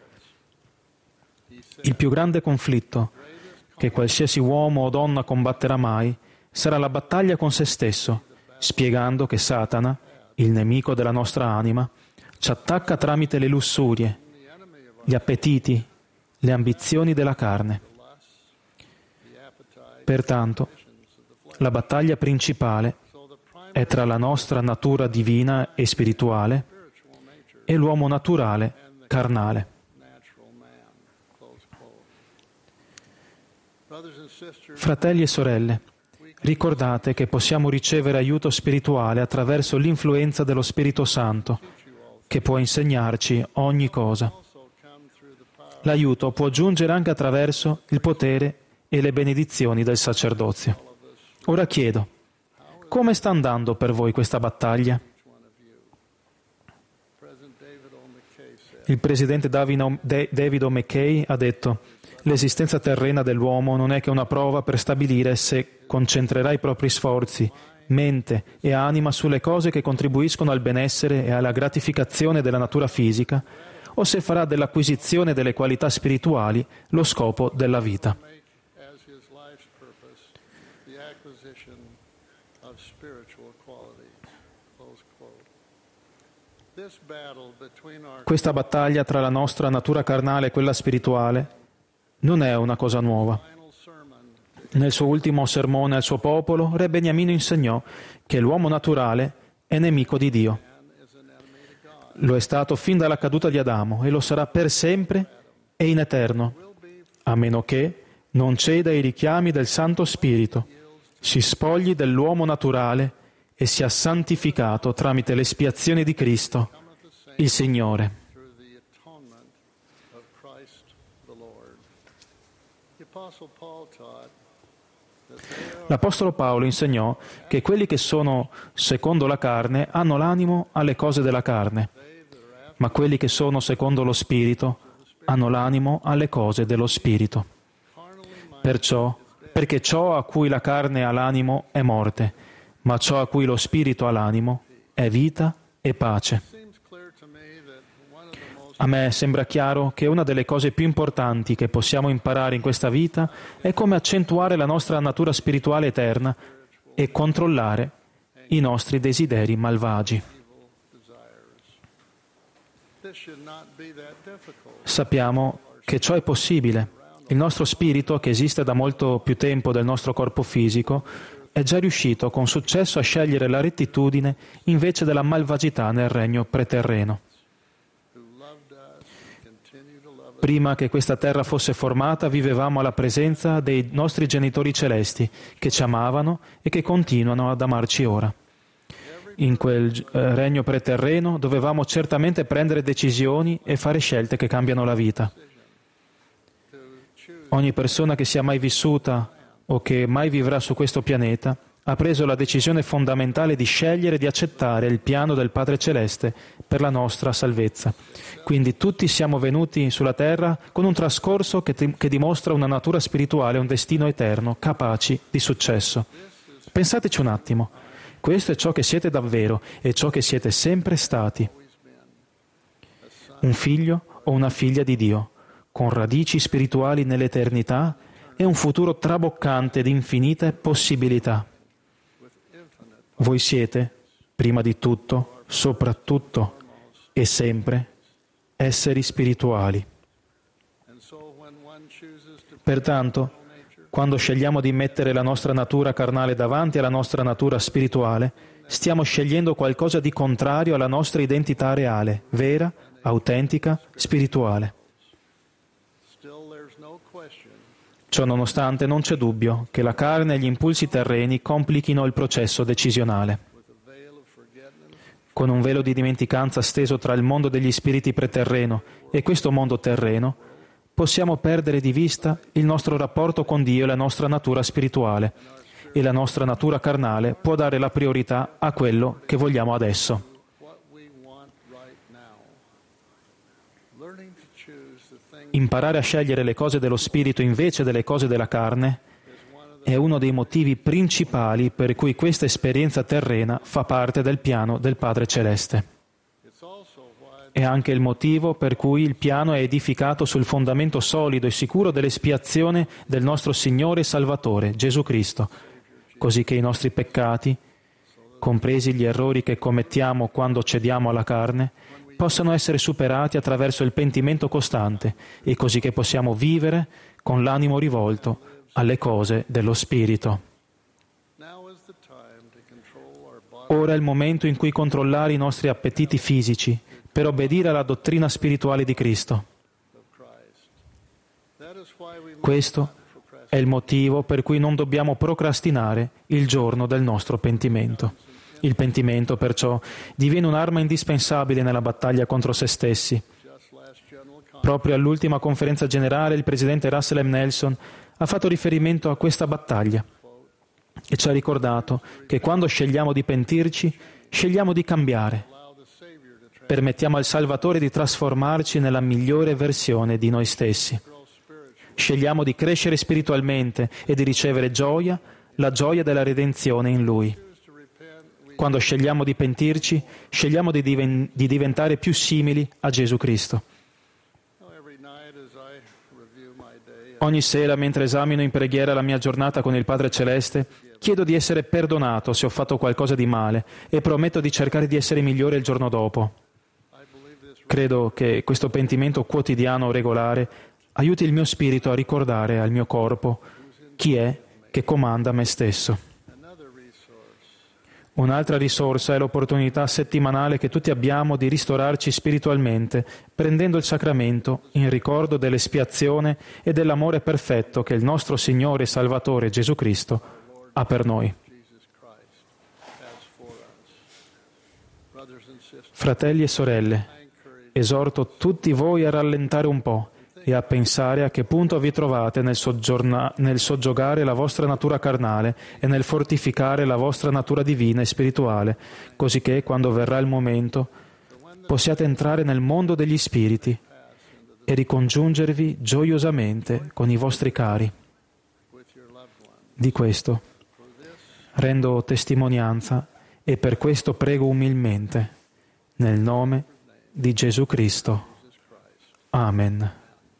il più grande conflitto che qualsiasi uomo o donna combatterà mai sarà la battaglia con se stesso, spiegando che Satana, il nemico della nostra anima, ci attacca tramite le lussurie, gli appetiti, le ambizioni della carne. Pertanto, la battaglia principale è tra la nostra natura divina e spirituale e l'uomo naturale, carnale. Fratelli e sorelle, ricordate che possiamo ricevere aiuto spirituale attraverso l'influenza dello Spirito Santo, che può insegnarci ogni cosa. L'aiuto può giungere anche attraverso il potere e le benedizioni del sacerdozio. Ora chiedo, come sta andando per voi questa battaglia? Il presidente David O. McKay ha detto: l'esistenza terrena dell'uomo non è che una prova per stabilire se concentrerà i propri sforzi, mente e anima sulle cose che contribuiscono al benessere e alla gratificazione della natura fisica, o se farà dell'acquisizione delle qualità spirituali lo scopo della vita. Questa battaglia tra la nostra natura carnale e quella spirituale non è una cosa nuova. Nel suo ultimo sermone al suo popolo, Re Beniamino insegnò che l'uomo naturale è nemico di Dio. Lo è stato fin dalla caduta di Adamo e lo sarà per sempre e in eterno, a meno che non ceda ai richiami del Santo Spirito, si spogli dell'uomo naturale e sia santificato tramite l'espiazione di Cristo, il Signore. L'Apostolo Paolo insegnò che quelli che sono secondo la carne hanno l'animo alle cose della carne, ma quelli che sono secondo lo Spirito hanno l'animo alle cose dello Spirito. Perché ciò a cui la carne ha l'animo è morte, ma ciò a cui lo Spirito ha l'animo è vita e pace. A me sembra chiaro che una delle cose più importanti che possiamo imparare in questa vita è come accentuare la nostra natura spirituale eterna e controllare i nostri desideri malvagi. Sappiamo che ciò è possibile. Il nostro spirito, che esiste da molto più tempo del nostro corpo fisico, è già riuscito con successo a scegliere la rettitudine invece della malvagità nel regno preterreno. Prima che questa terra fosse formata, vivevamo alla presenza dei nostri genitori celesti, che ci amavano e che continuano ad amarci ora. In quel regno preterreno dovevamo certamente prendere decisioni e fare scelte che cambiano la vita. Ogni persona che sia mai vissuta o che mai vivrà su questo pianeta ha preso la decisione fondamentale di scegliere di accettare il piano del Padre Celeste per la nostra salvezza. Quindi tutti siamo venuti sulla terra con un trascorso che dimostra una natura spirituale e un destino eterno, capaci di successo. Pensateci un attimo. Questo è ciò che siete davvero e ciò che siete sempre stati. Un figlio o una figlia di Dio, con radici spirituali nell'eternità e un futuro traboccante di infinite possibilità. Voi siete, prima di tutto, soprattutto e sempre, esseri spirituali. Pertanto, quando scegliamo di mettere la nostra natura carnale davanti alla nostra natura spirituale, stiamo scegliendo qualcosa di contrario alla nostra identità reale, vera, autentica, spirituale. Ciò nonostante, non c'è dubbio che la carne e gli impulsi terreni complichino il processo decisionale. Con un velo di dimenticanza steso tra il mondo degli spiriti preterreno e questo mondo terreno, possiamo perdere di vista il nostro rapporto con Dio e la nostra natura spirituale, e la nostra natura carnale può dare la priorità a quello che vogliamo adesso. Imparare a scegliere le cose dello Spirito invece delle cose della carne è uno dei motivi principali per cui questa esperienza terrena fa parte del piano del Padre Celeste. È anche il motivo per cui il piano è edificato sul fondamento solido e sicuro dell'espiazione del nostro Signore e Salvatore, Gesù Cristo, così che i nostri peccati, compresi gli errori che commettiamo quando cediamo alla carne, possano essere superati attraverso il pentimento costante e così che possiamo vivere con l'animo rivolto alle cose dello Spirito. Ora è il momento in cui controllare i nostri appetiti fisici per obbedire alla dottrina spirituale di Cristo. Questo è il motivo per cui non dobbiamo procrastinare il giorno del nostro pentimento. Il pentimento, perciò, diviene un'arma indispensabile nella battaglia contro se stessi. Proprio all'ultima conferenza generale il presidente Russell M. Nelson ha fatto riferimento a questa battaglia e ci ha ricordato che quando scegliamo di pentirci, scegliamo di cambiare. Permettiamo al Salvatore di trasformarci nella migliore versione di noi stessi. Scegliamo di crescere spiritualmente e di ricevere gioia, la gioia della redenzione in Lui. Quando scegliamo di pentirci, scegliamo di diventare più simili a Gesù Cristo. Ogni sera, mentre esamino in preghiera la mia giornata con il Padre Celeste, chiedo di essere perdonato se ho fatto qualcosa di male e prometto di cercare di essere migliore il giorno dopo. Credo che questo pentimento quotidiano regolare aiuti il mio spirito a ricordare al mio corpo chi è che comanda me stesso. Un'altra risorsa è l'opportunità settimanale che tutti abbiamo di ristorarci spiritualmente, prendendo il sacramento in ricordo dell'espiazione e dell'amore perfetto che il nostro Signore e Salvatore Gesù Cristo ha per noi. Fratelli e sorelle, esorto tutti voi a rallentare un po' e a pensare a che punto vi trovate nel soggiogare la vostra natura carnale e nel fortificare la vostra natura divina e spirituale, così che, quando verrà il momento, possiate entrare nel mondo degli spiriti e ricongiungervi gioiosamente con i vostri cari. Di questo rendo testimonianza e per questo prego umilmente, nel nome di Gesù Cristo. Amen.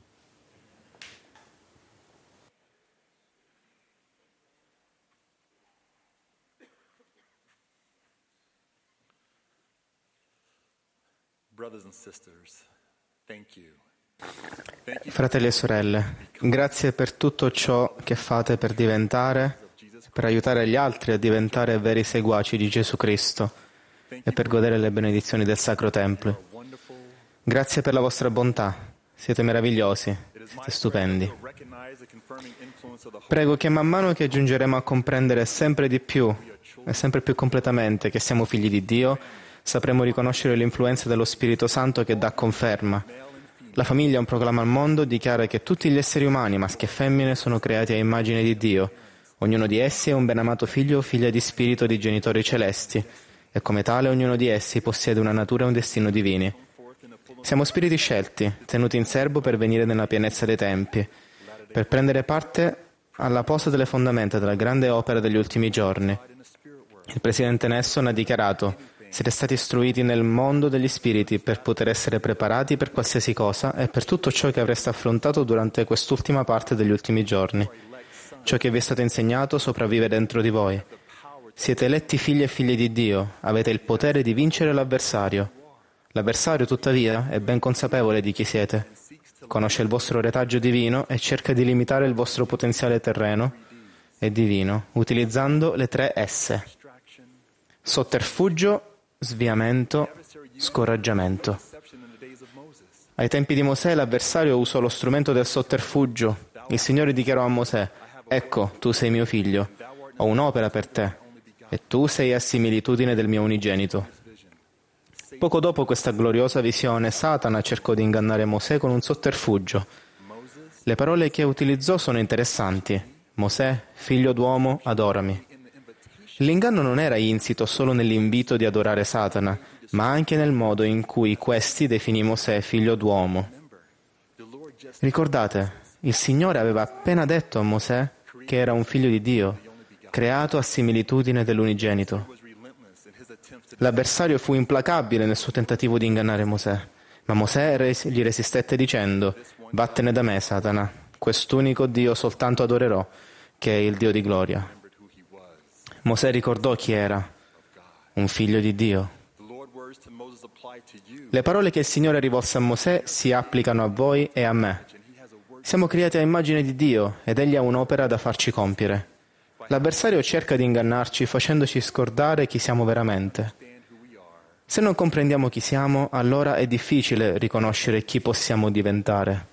Fratelli e sorelle, grazie per tutto ciò che fate per aiutare gli altri a diventare veri seguaci di Gesù Cristo e per godere le benedizioni del Sacro Tempio. Grazie per la vostra bontà, siete meravigliosi, siete stupendi. Prego che man mano che giungeremo a comprendere sempre di più e sempre più completamente che siamo figli di Dio, sapremo riconoscere l'influenza dello Spirito Santo che dà conferma. La famiglia, un proclama al mondo, dichiara che tutti gli esseri umani, maschi e femmine, sono creati a immagine di Dio. Ognuno di essi è un benamato figlio o figlia di spirito di genitori celesti, e come tale ognuno di essi possiede una natura e un destino divini. Siamo spiriti scelti, tenuti in serbo per venire nella pienezza dei tempi, per prendere parte alla posa delle fondamenta della grande opera degli ultimi giorni. Il presidente Nelson ha dichiarato: siete stati istruiti nel mondo degli spiriti per poter essere preparati per qualsiasi cosa e per tutto ciò che avreste affrontato durante quest'ultima parte degli ultimi giorni. Ciò che vi è stato insegnato sopravvive dentro di voi. Siete eletti figli e figlie di Dio, avete il potere di vincere l'avversario. L'avversario, tuttavia, è ben consapevole di chi siete. Conosce il vostro retaggio divino e cerca di limitare il vostro potenziale terreno e divino, utilizzando le 3 S. Sotterfugio, sviamento, scoraggiamento. Ai tempi di Mosè l'avversario usò lo strumento del sotterfugio. Il Signore dichiarò a Mosè: «Ecco, tu sei mio figlio, ho un'opera per te, e tu sei a similitudine del mio unigenito». Poco dopo questa gloriosa visione, Satana cercò di ingannare Mosè con un sotterfugio. Le parole che utilizzò sono interessanti. Mosè, figlio d'uomo, adorami. L'inganno non era insito solo nell'invito di adorare Satana, ma anche nel modo in cui questi definì Mosè figlio d'uomo. Ricordate, il Signore aveva appena detto a Mosè che era un figlio di Dio, creato a similitudine dell'unigenito. L'avversario fu implacabile nel suo tentativo di ingannare Mosè, ma Mosè gli resistette dicendo: «Vattene da me, Satana, quest'unico Dio soltanto adorerò, che è il Dio di gloria». Mosè ricordò chi era, un figlio di Dio. Le parole che il Signore rivolse a Mosè si applicano a voi e a me. Siamo creati a immagine di Dio ed Egli ha un'opera da farci compiere. L'avversario cerca di ingannarci facendoci scordare chi siamo veramente. Se non comprendiamo chi siamo, allora è difficile riconoscere chi possiamo diventare.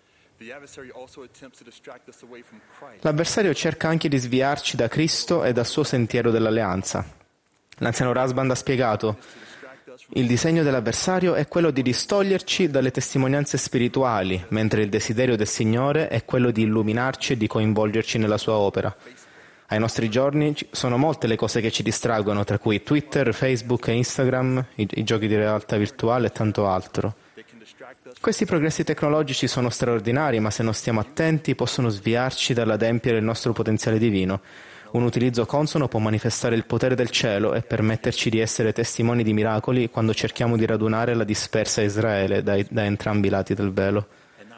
L'avversario cerca anche di sviarci da Cristo e dal suo sentiero dell'alleanza. L'anziano Rasband ha spiegato: il disegno dell'avversario è quello di distoglierci dalle testimonianze spirituali, mentre il desiderio del Signore è quello di illuminarci e di coinvolgerci nella sua opera. Ai nostri giorni sono molte le cose che ci distraggono, tra cui Twitter, Facebook e Instagram, i giochi di realtà virtuale e tanto altro. Questi progressi tecnologici sono straordinari, ma se non stiamo attenti possono sviarci dall'adempiere il nostro potenziale divino. Un utilizzo consono può manifestare il potere del cielo e permetterci di essere testimoni di miracoli quando cerchiamo di radunare la dispersa Israele da entrambi i lati del velo.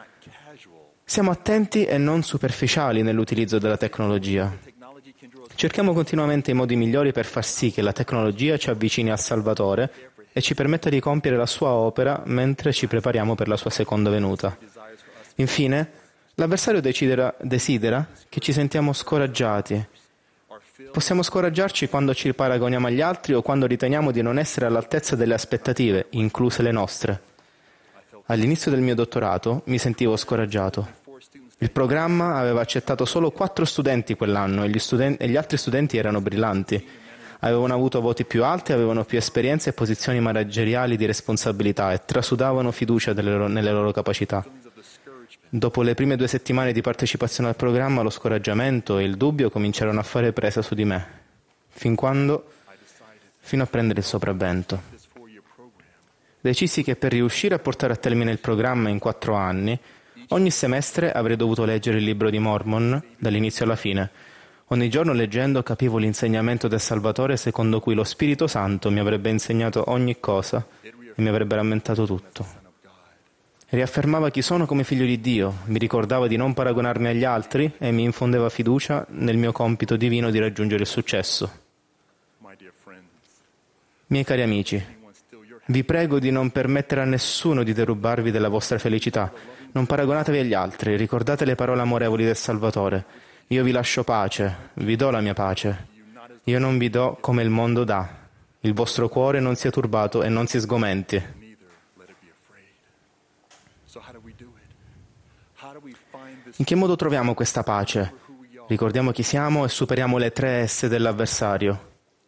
Siamo attenti e non superficiali nell'utilizzo della tecnologia. Cerchiamo continuamente i modi migliori per far sì che la tecnologia ci avvicini al Salvatore e ci permetta di compiere la sua opera mentre ci prepariamo per la sua seconda venuta. Infine, l'avversario desidera che ci sentiamo scoraggiati. Possiamo scoraggiarci quando ci paragoniamo agli altri o quando riteniamo di non essere all'altezza delle aspettative, incluse le nostre. All'inizio del mio dottorato mi sentivo scoraggiato. Il programma aveva accettato solo 4 studenti quell'anno e gli altri studenti erano brillanti. Avevano avuto voti più alti, avevano più esperienze e posizioni manageriali di responsabilità e trasudavano fiducia nelle loro capacità. Dopo le prime 2 settimane di partecipazione al programma, lo scoraggiamento e il dubbio cominciarono a fare presa su di me, fino a prendere il sopravvento. Decisi che per riuscire a portare a termine il programma in 4 anni, ogni semestre avrei dovuto leggere il libro di Mormon dall'inizio alla fine. Ogni giorno leggendo capivo l'insegnamento del Salvatore secondo cui lo Spirito Santo mi avrebbe insegnato ogni cosa e mi avrebbe rammentato tutto. Riaffermava chi sono come figlio di Dio, mi ricordava di non paragonarmi agli altri e mi infondeva fiducia nel mio compito divino di raggiungere il successo. Miei cari amici, vi prego di non permettere a nessuno di derubarvi della vostra felicità. Non paragonatevi agli altri, ricordate le parole amorevoli del Salvatore. Io vi lascio pace, vi do la mia pace. Io non vi do come il mondo dà. Il vostro cuore non sia turbato e non si sgomenti. In che modo troviamo questa pace? Ricordiamo chi siamo e superiamo le 3 S dell'avversario.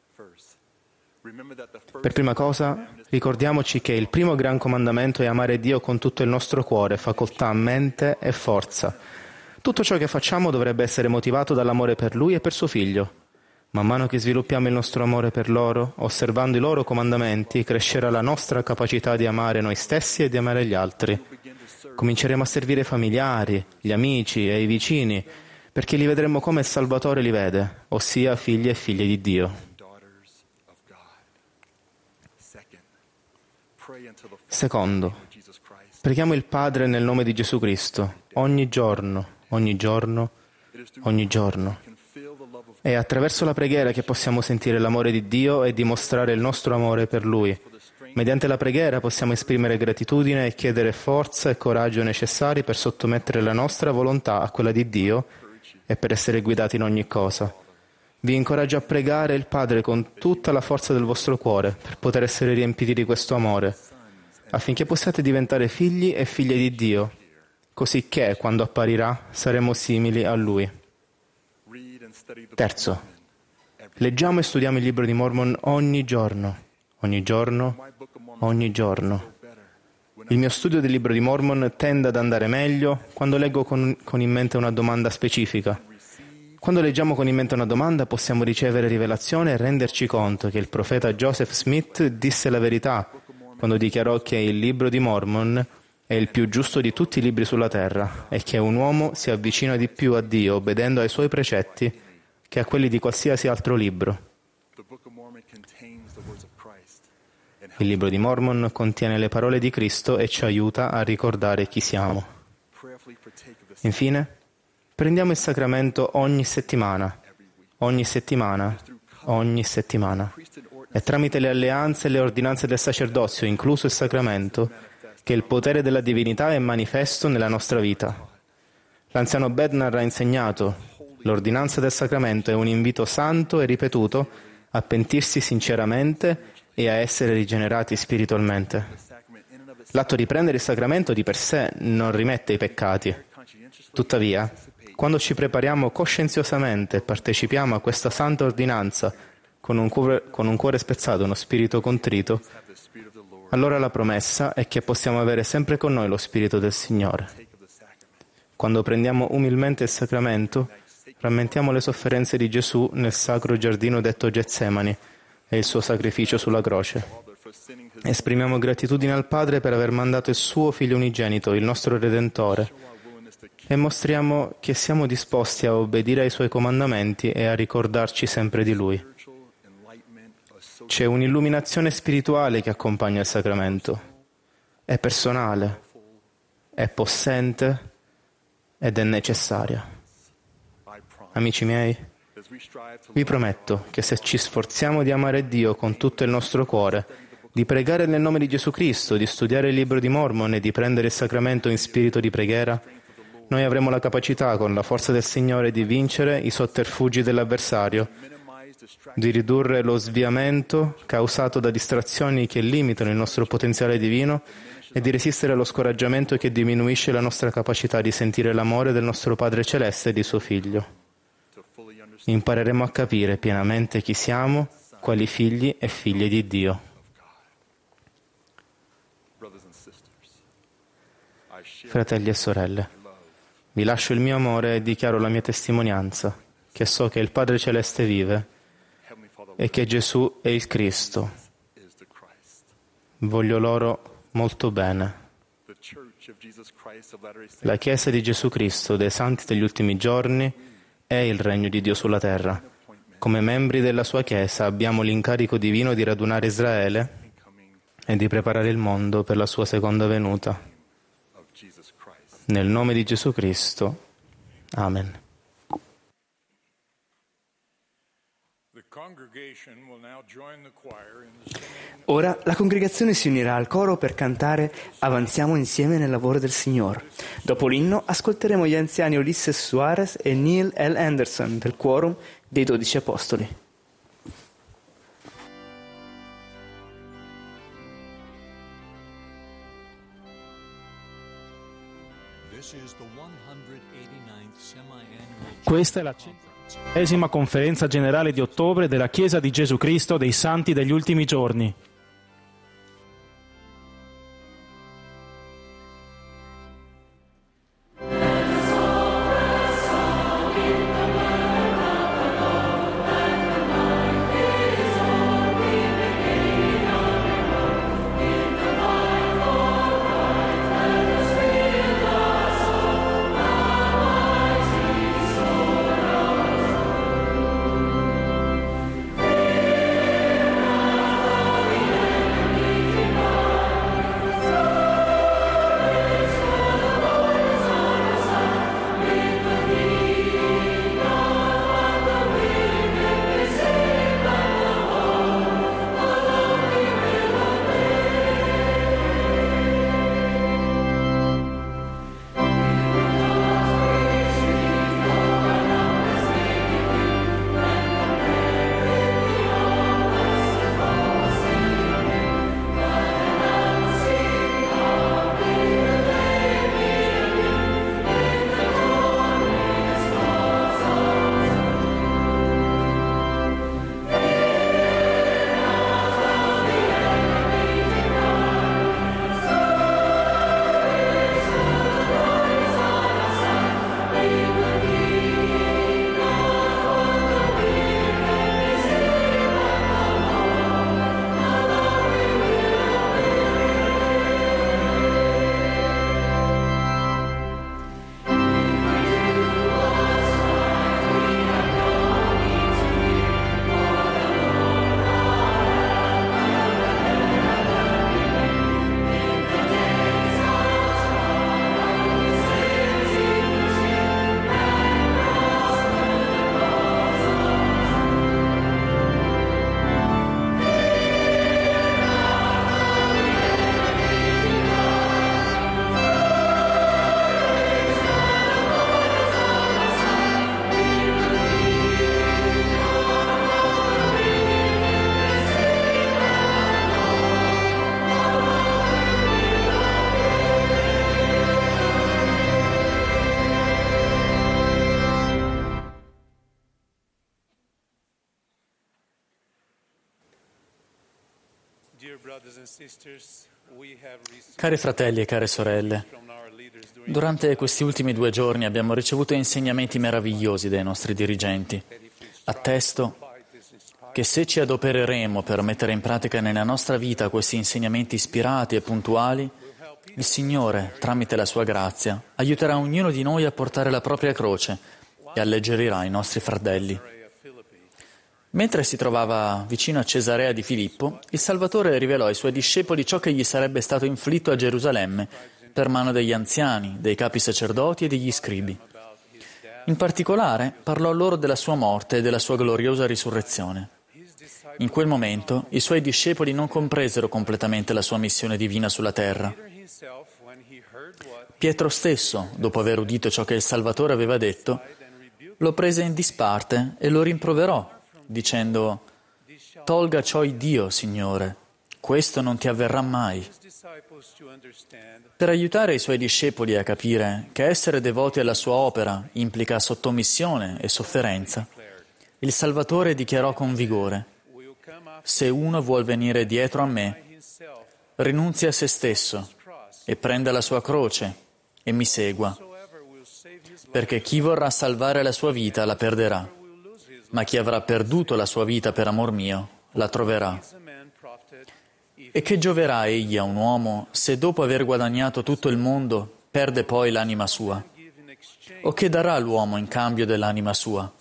Per prima cosa, ricordiamoci che il primo gran comandamento è amare Dio con tutto il nostro cuore, facoltà, mente e forza. Tutto ciò che facciamo dovrebbe essere motivato dall'amore per Lui e per suo Figlio. Man mano che sviluppiamo il nostro amore per loro, osservando i loro comandamenti, crescerà la nostra capacità di amare noi stessi e di amare gli altri. Cominceremo a servire i familiari, gli amici e i vicini, perché li vedremo come il Salvatore li vede, ossia figli e figlie di Dio. Secondo, preghiamo il Padre nel nome di Gesù Cristo, ogni giorno. È attraverso la preghiera che possiamo sentire l'amore di Dio e dimostrare il nostro amore per Lui. Mediante la preghiera possiamo esprimere gratitudine e chiedere forza e coraggio necessari per sottomettere la nostra volontà a quella di Dio e per essere guidati in ogni cosa. Vi incoraggio a pregare il Padre con tutta la forza del vostro cuore per poter essere riempiti di questo amore, affinché possiate diventare figli e figlie di Dio, così che, quando apparirà, saremo simili a Lui. Terzo, leggiamo e studiamo il libro di Mormon ogni giorno. Il mio studio del Libro di Mormon tende ad andare meglio quando leggo con in mente una domanda specifica. Quando leggiamo con in mente una domanda possiamo ricevere rivelazione e renderci conto che il profeta Joseph Smith disse la verità quando dichiarò che il Libro di Mormon è il più giusto di tutti i libri sulla terra e che un uomo si avvicina di più a Dio obbedendo ai suoi precetti che a quelli di qualsiasi altro libro. Il Libro di Mormon contiene le parole di Cristo e ci aiuta a ricordare chi siamo. Infine, prendiamo il sacramento ogni settimana, e tramite le alleanze e le ordinanze del sacerdozio, incluso il sacramento, che il potere della divinità è manifesto nella nostra vita. L'anziano Bednar ha insegnato: l'ordinanza del sacramento è un invito santo e ripetuto a pentirsi sinceramente e a essere rigenerati spiritualmente. L'atto di prendere il sacramento di per sé non rimette i peccati. Tuttavia, quando ci prepariamo coscienziosamente e partecipiamo a questa santa ordinanza con un cuore spezzato e uno spirito contrito, allora la promessa è che possiamo avere sempre con noi lo Spirito del Signore. Quando prendiamo umilmente il sacramento, rammentiamo le sofferenze di Gesù nel sacro giardino detto Getsemani e il suo sacrificio sulla croce. Esprimiamo gratitudine al Padre per aver mandato il suo Figlio unigenito, il nostro Redentore, e mostriamo che siamo disposti a obbedire ai suoi comandamenti e a ricordarci sempre di Lui. C'è un'illuminazione spirituale che accompagna il sacramento. È personale, è possente ed è necessaria. Amici miei, vi prometto che se ci sforziamo di amare Dio con tutto il nostro cuore, di pregare nel nome di Gesù Cristo, di studiare il Libro di Mormon e di prendere il sacramento in spirito di preghiera, noi avremo la capacità, con la forza del Signore, di vincere i sotterfugi dell'avversario, di ridurre lo sviamento causato da distrazioni che limitano il nostro potenziale divino e di resistere allo scoraggiamento che diminuisce la nostra capacità di sentire l'amore del nostro Padre Celeste e di suo Figlio. Impareremo a capire pienamente chi siamo, quali figli e figlie di Dio. Fratelli e sorelle, vi lascio il mio amore e dichiaro la mia testimonianza, che so che il Padre Celeste vive e che Gesù è il Cristo. Voglio loro molto bene. La Chiesa di Gesù Cristo dei Santi degli Ultimi Giorni è il regno di Dio sulla terra. Come membri della sua Chiesa abbiamo l'incarico divino di radunare Israele e di preparare il mondo per la sua seconda venuta. Nel nome di Gesù Cristo. Amen. Ora la congregazione si unirà al coro per cantare Avanziamo insieme nel lavoro del Signore. Dopo l'inno ascolteremo gli anziani Ulysses Suarez e Neil L. Anderson del Quorum dei 12 Apostoli. Questa è la 100ª conferenza generale di ottobre della Chiesa di Gesù Cristo dei Santi degli Ultimi Giorni. Cari fratelli e care sorelle, durante questi ultimi 2 giorni abbiamo ricevuto insegnamenti meravigliosi dai nostri dirigenti. Attesto che se ci adopereremo per mettere in pratica nella nostra vita questi insegnamenti ispirati e puntuali, il Signore, tramite la sua grazia, aiuterà ognuno di noi a portare la propria croce e alleggerirà i nostri fardelli. Mentre si trovava vicino a Cesarea di Filippo, il Salvatore rivelò ai suoi discepoli ciò che gli sarebbe stato inflitto a Gerusalemme per mano degli anziani, dei capi sacerdoti e degli scribi. In particolare parlò loro della sua morte e della sua gloriosa risurrezione. In quel momento i suoi discepoli non compresero completamente la sua missione divina sulla terra. Pietro stesso, dopo aver udito ciò che il Salvatore aveva detto, lo prese in disparte e lo rimproverò, dicendo: «Tolga ciò Dio, Signore, questo non ti avverrà mai». Per aiutare i suoi discepoli a capire che essere devoti alla sua opera implica sottomissione e sofferenza, il Salvatore dichiarò con vigore: «Se uno vuol venire dietro a me, rinunzi a se stesso e prenda la sua croce e mi segua, perché chi vorrà salvare la sua vita la perderà, ma chi avrà perduto la sua vita per amor mio la troverà». E che gioverà egli a un uomo se dopo aver guadagnato tutto il mondo perde poi l'anima sua? O che darà l'uomo in cambio dell'anima sua?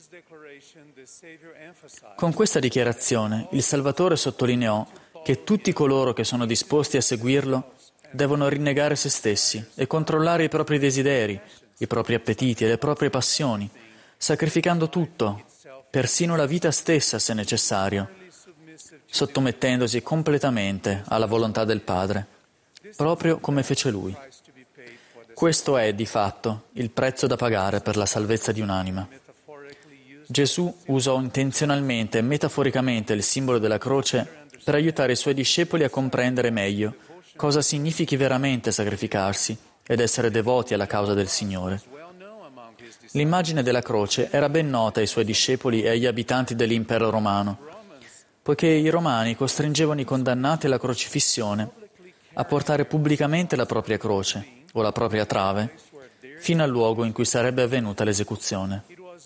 Con questa dichiarazione il Salvatore sottolineò che tutti coloro che sono disposti a seguirlo devono rinnegare se stessi e controllare i propri desideri, i propri appetiti e le proprie passioni, sacrificando tutto, persino la vita stessa se necessario, sottomettendosi completamente alla volontà del Padre, proprio come fece Lui. Questo è, di fatto, il prezzo da pagare per la salvezza di un'anima. Gesù usò intenzionalmente e metaforicamente il simbolo della croce per aiutare i Suoi discepoli a comprendere meglio cosa significhi veramente sacrificarsi ed essere devoti alla causa del Signore. L'immagine della croce era ben nota ai Suoi discepoli e agli abitanti dell'impero romano, poiché i romani costringevano i condannati alla crocifissione a portare pubblicamente la propria croce o la propria trave fino al luogo in cui sarebbe avvenuta l'esecuzione.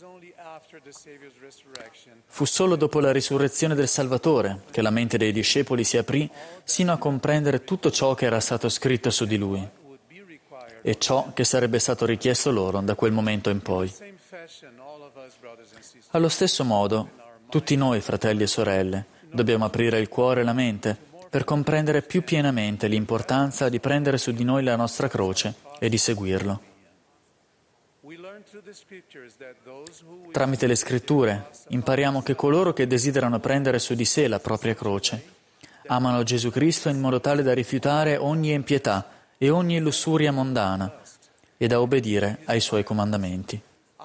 Fu solo dopo la risurrezione del Salvatore che la mente dei discepoli si aprì sino a comprendere tutto ciò che era stato scritto su di Lui e ciò che sarebbe stato richiesto loro da quel momento in poi. Allo stesso modo, tutti noi, fratelli e sorelle, dobbiamo aprire il cuore e la mente per comprendere più pienamente l'importanza di prendere su di noi la nostra croce e di seguirlo. Tramite le Scritture impariamo che coloro che desiderano prendere su di sé la propria croce amano Gesù Cristo in modo tale da rifiutare ogni impietà e ogni lussuria mondana e da obbedire ai Suoi comandamenti.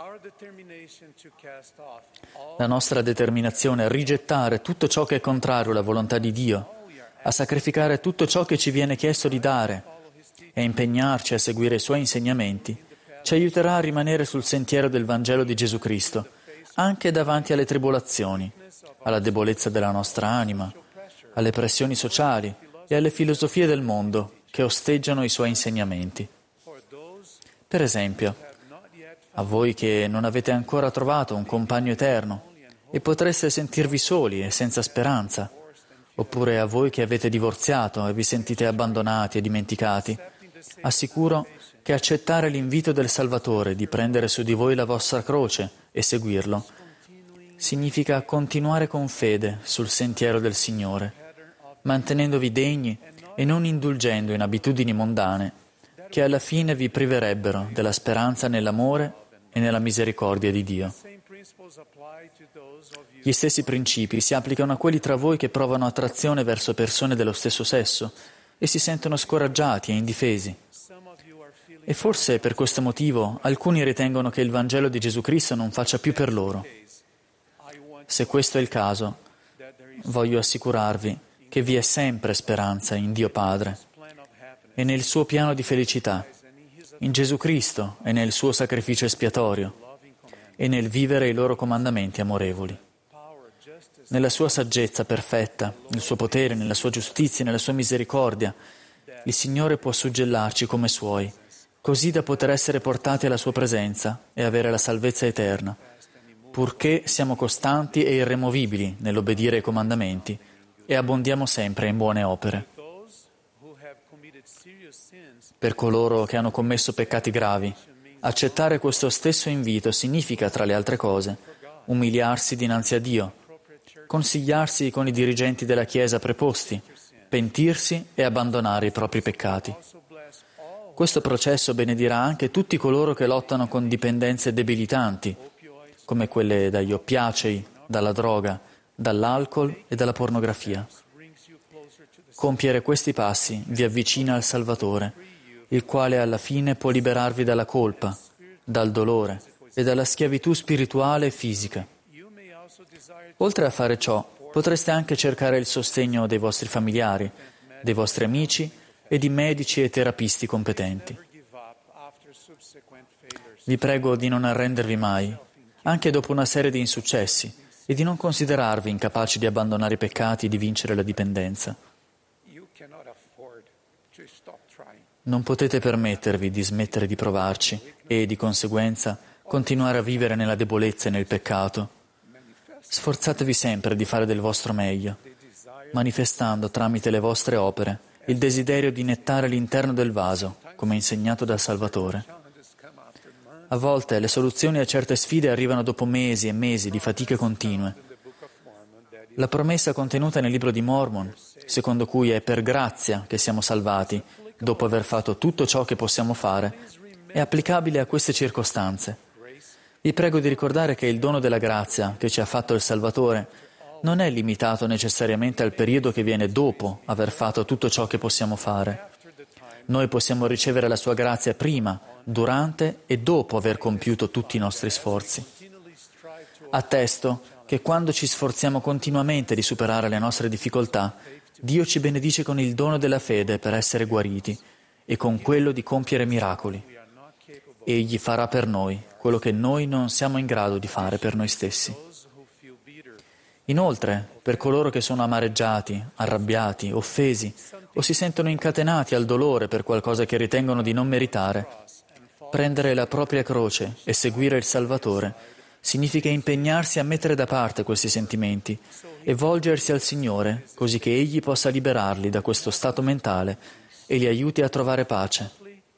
La nostra determinazione a rigettare tutto ciò che è contrario alla volontà di Dio, a sacrificare tutto ciò che ci viene chiesto di dare e a impegnarci a seguire i Suoi insegnamenti, ci aiuterà a rimanere sul sentiero del Vangelo di Gesù Cristo, anche davanti alle tribolazioni, alla debolezza della nostra anima, alle pressioni sociali e alle filosofie del mondo che osteggiano i Suoi insegnamenti. Per esempio, a voi che non avete ancora trovato un compagno eterno e potreste sentirvi soli e senza speranza, oppure a voi che avete divorziato e vi sentite abbandonati e dimenticati, assicuro che accettare l'invito del Salvatore di prendere su di voi la vostra croce e seguirlo significa continuare con fede sul sentiero del Signore, mantenendovi degni e non indulgendo in abitudini mondane che alla fine vi priverebbero della speranza nell'amore e nella misericordia di Dio. Gli stessi principi si applicano a quelli tra voi che provano attrazione verso persone dello stesso sesso e si sentono scoraggiati e indifesi. E forse per questo motivo alcuni ritengono che il Vangelo di Gesù Cristo non faccia più per loro. Se questo è il caso, voglio assicurarvi che vi è sempre speranza in Dio Padre e nel suo piano di felicità, in Gesù Cristo e nel suo sacrificio espiatorio e nel vivere i loro comandamenti amorevoli. Nella sua saggezza perfetta, nel suo potere, nella sua giustizia, nella sua misericordia, il Signore può suggellarci come Suoi, così da poter essere portati alla Sua presenza e avere la salvezza eterna, purché siamo costanti e irremovibili nell'obbedire ai comandamenti e abbondiamo sempre in buone opere. Per coloro che hanno commesso peccati gravi, accettare questo stesso invito significa, tra le altre cose, umiliarsi dinanzi a Dio, consigliarsi con i dirigenti della Chiesa preposti, pentirsi e abbandonare i propri peccati. Questo processo benedirà anche tutti coloro che lottano con dipendenze debilitanti, come quelle dagli oppiacei, dalla droga, dall'alcol e dalla pornografia. Compiere questi passi vi avvicina al Salvatore, il quale alla fine può liberarvi dalla colpa, dal dolore e dalla schiavitù spirituale e fisica. Oltre a fare ciò, potreste anche cercare il sostegno dei vostri familiari, dei vostri amici e di medici e terapisti competenti. Vi prego di non arrendervi mai, anche dopo una serie di insuccessi, e di non considerarvi incapaci di abbandonare i peccati e di vincere la dipendenza. Non potete permettervi di smettere di provarci e, di conseguenza, continuare a vivere nella debolezza e nel peccato. Sforzatevi sempre di fare del vostro meglio, manifestando tramite le vostre opere il desiderio di nettare l'interno del vaso, come insegnato dal Salvatore. A volte le soluzioni a certe sfide arrivano dopo mesi e mesi di fatiche continue. La promessa contenuta nel libro di Mormon, secondo cui è per grazia che siamo salvati, dopo aver fatto tutto ciò che possiamo fare, è applicabile a queste circostanze. Vi prego di ricordare che il dono della grazia che ci ha fatto il Salvatore non è limitato necessariamente al periodo che viene dopo aver fatto tutto ciò che possiamo fare. Noi possiamo ricevere la sua grazia prima, durante e dopo aver compiuto tutti i nostri sforzi. Attesto che quando ci sforziamo continuamente di superare le nostre difficoltà, Dio ci benedice con il dono della fede per essere guariti e con quello di compiere miracoli. Egli farà per noi quello che noi non siamo in grado di fare per noi stessi. Inoltre, per coloro che sono amareggiati, arrabbiati, offesi o si sentono incatenati al dolore per qualcosa che ritengono di non meritare, prendere la propria croce e seguire il Salvatore significa impegnarsi a mettere da parte questi sentimenti e volgersi al Signore così che Egli possa liberarli da questo stato mentale e li aiuti a trovare pace.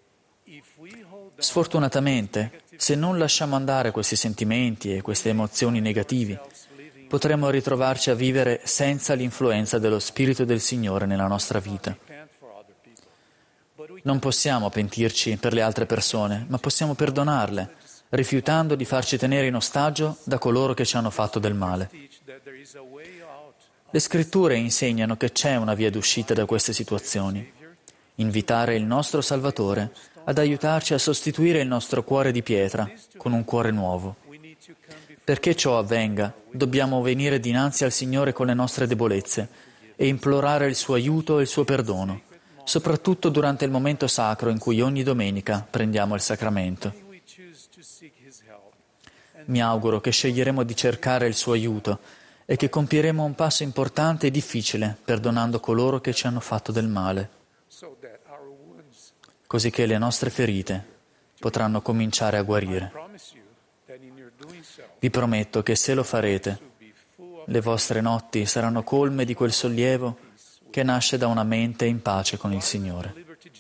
Sfortunatamente, se non lasciamo andare questi sentimenti e queste emozioni negativi, potremo ritrovarci a vivere senza l'influenza dello Spirito del Signore nella nostra vita. Non possiamo pentirci per le altre persone, ma possiamo perdonarle, rifiutando di farci tenere in ostaggio da coloro che ci hanno fatto del male. Le Scritture insegnano che c'è una via d'uscita da queste situazioni. Invitare il nostro Salvatore ad aiutarci a sostituire il nostro cuore di pietra con un cuore nuovo. Perché ciò avvenga, dobbiamo venire dinanzi al Signore con le nostre debolezze e implorare il suo aiuto e il suo perdono, soprattutto durante il momento sacro in cui ogni domenica prendiamo il sacramento. Mi auguro che sceglieremo di cercare il suo aiuto e che compieremo un passo importante e difficile perdonando coloro che ci hanno fatto del male, così che le nostre ferite potranno cominciare a guarire. Vi prometto che se lo farete, le vostre notti saranno colme di quel sollievo che nasce da una mente in pace con il Signore.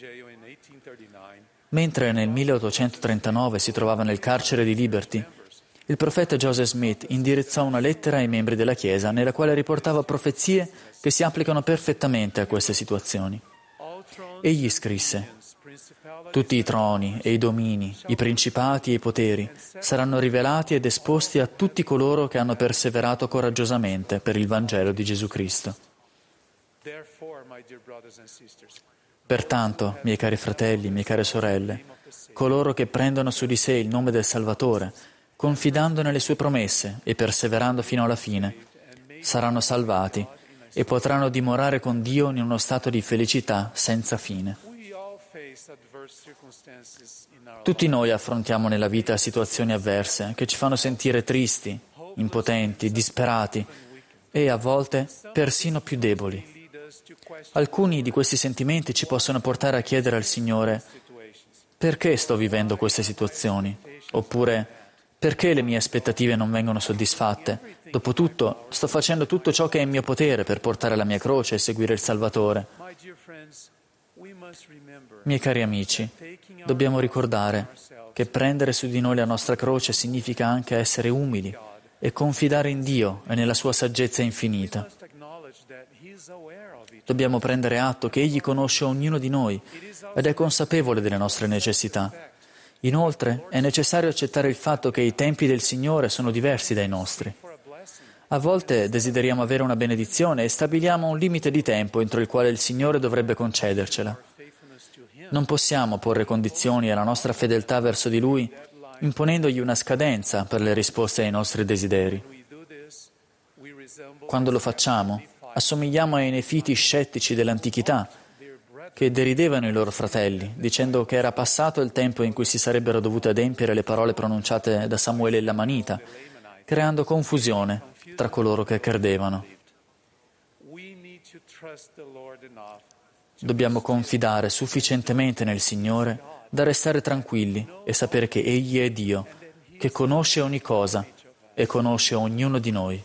Mentre nel 1839 si trovava nel carcere di Liberty, il profeta Joseph Smith indirizzò una lettera ai membri della Chiesa nella quale riportava profezie che si applicano perfettamente a queste situazioni. Egli scrisse: tutti i troni e i domini, i principati e i poteri saranno rivelati ed esposti a tutti coloro che hanno perseverato coraggiosamente per il Vangelo di Gesù Cristo. Pertanto, miei cari fratelli, mie care sorelle, coloro che prendono su di sé il nome del Salvatore, confidando nelle sue promesse e perseverando fino alla fine, saranno salvati e potranno dimorare con Dio in uno stato di felicità senza fine. Tutti noi affrontiamo nella vita situazioni avverse che ci fanno sentire tristi, impotenti, disperati, e a volte persino più deboli. Alcuni di questi sentimenti ci possono portare a chiedere al Signore: perché sto vivendo queste situazioni? Oppure, perché le mie aspettative non vengono soddisfatte? Dopotutto, sto facendo tutto ciò che è in mio potere per portare la mia croce e seguire il Salvatore. Miei cari amici, dobbiamo ricordare che prendere su di noi la nostra croce significa anche essere umili e confidare in Dio e nella sua saggezza infinita. Dobbiamo prendere atto che Egli conosce ognuno di noi ed è consapevole delle nostre necessità. Inoltre, è necessario accettare il fatto che i tempi del Signore sono diversi dai nostri. A volte desideriamo avere una benedizione e stabiliamo un limite di tempo entro il quale il Signore dovrebbe concedercela. Non possiamo porre condizioni alla nostra fedeltà verso di Lui, imponendogli una scadenza per le risposte ai nostri desideri. Quando lo facciamo, assomigliamo ai nefiti scettici dell'antichità, che deridevano i loro fratelli, dicendo che era passato il tempo in cui si sarebbero dovute adempiere le parole pronunciate da Samuele il Lamanita, creando confusione tra coloro che credevano. Dobbiamo confidare sufficientemente nel Signore da restare tranquilli e sapere che Egli è Dio, che conosce ogni cosa e conosce ognuno di noi.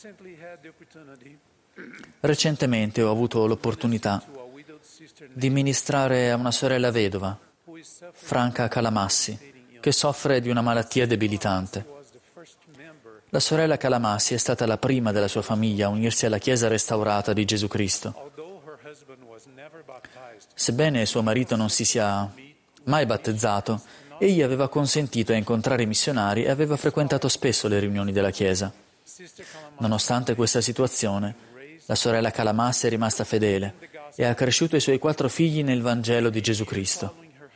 Recentemente ho avuto l'opportunità di ministrare a una sorella vedova, Franca Calamassi, che soffre di una malattia debilitante. La sorella Calamassi è stata la prima della sua famiglia a unirsi alla Chiesa restaurata di Gesù Cristo. Sebbene suo marito non si sia mai battezzato, egli aveva consentito a incontrare i missionari e aveva frequentato spesso le riunioni della Chiesa. Nonostante questa situazione, la sorella Calamassi è rimasta fedele e ha cresciuto i suoi 4 figli nel Vangelo di Gesù Cristo.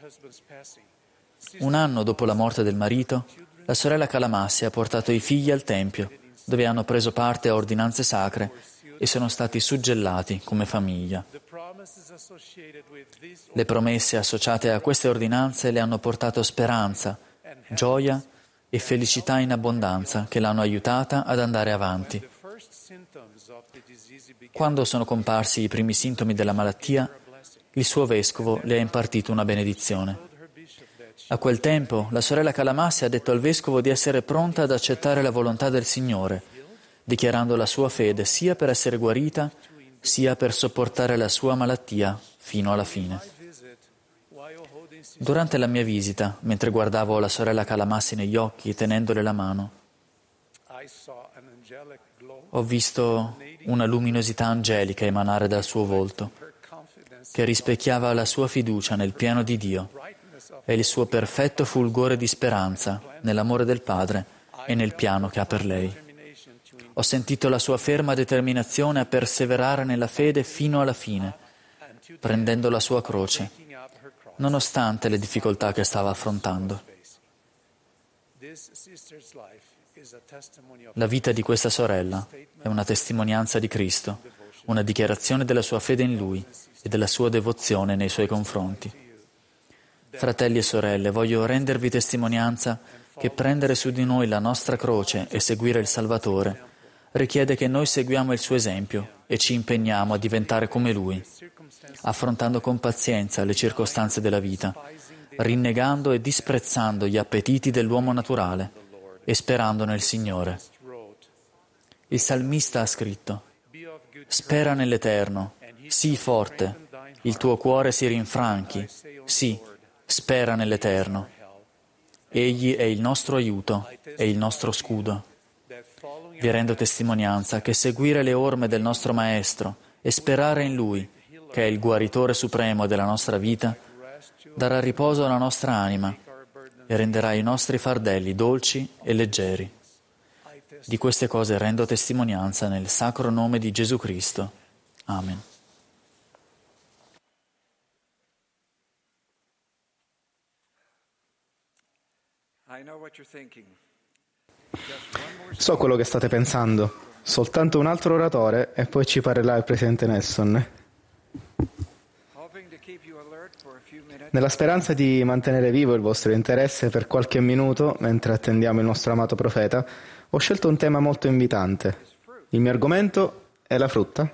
Un anno dopo la morte del marito, la sorella Calamassi ha portato i figli al Tempio, dove hanno preso parte a ordinanze sacre e sono stati suggellati come famiglia. Le promesse associate a queste ordinanze le hanno portato speranza, gioia e felicità in abbondanza che l'hanno aiutata ad andare avanti. Quando sono comparsi i primi sintomi della malattia, il suo vescovo le ha impartito una benedizione. A quel tempo, la sorella Calamassi ha detto al vescovo di essere pronta ad accettare la volontà del Signore, dichiarando la sua fede sia per essere guarita, sia per sopportare la sua malattia fino alla fine. Durante la mia visita, mentre guardavo la sorella Calamassi negli occhi, tenendole la mano, ho visto una luminosità angelica emanare dal suo volto, che rispecchiava la sua fiducia nel piano di Dio e il suo perfetto fulgore di speranza nell'amore del Padre e nel piano che ha per lei. Ho sentito la sua ferma determinazione a perseverare nella fede fino alla fine, prendendo la sua croce, nonostante le difficoltà che stava affrontando. La vita di questa sorella è una testimonianza di Cristo, una dichiarazione della sua fede in Lui e della sua devozione nei Suoi confronti. Fratelli e sorelle, voglio rendervi testimonianza che prendere su di noi la nostra croce e seguire il Salvatore richiede che noi seguiamo il suo esempio e ci impegniamo a diventare come Lui, affrontando con pazienza le circostanze della vita, rinnegando e disprezzando gli appetiti dell'uomo naturale e sperando nel Signore. Il salmista ha scritto: «Spera nell'Eterno, sii forte, il tuo cuore si rinfranchi, sì, spera nell'Eterno. Egli è il nostro aiuto e il nostro scudo». Vi rendo testimonianza che seguire le orme del nostro Maestro e sperare in Lui, che è il guaritore supremo della nostra vita, darà riposo alla nostra anima e renderà i nostri fardelli dolci e leggeri. Di queste cose rendo testimonianza nel sacro nome di Gesù Cristo. Amen. So quello che state pensando. Soltanto un altro oratore e poi ci parlerà il presidente Nelson. Nella speranza di mantenere vivo il vostro interesse per qualche minuto, mentre attendiamo il nostro amato profeta, ho scelto un tema molto invitante: Il mio argomento è la frutta.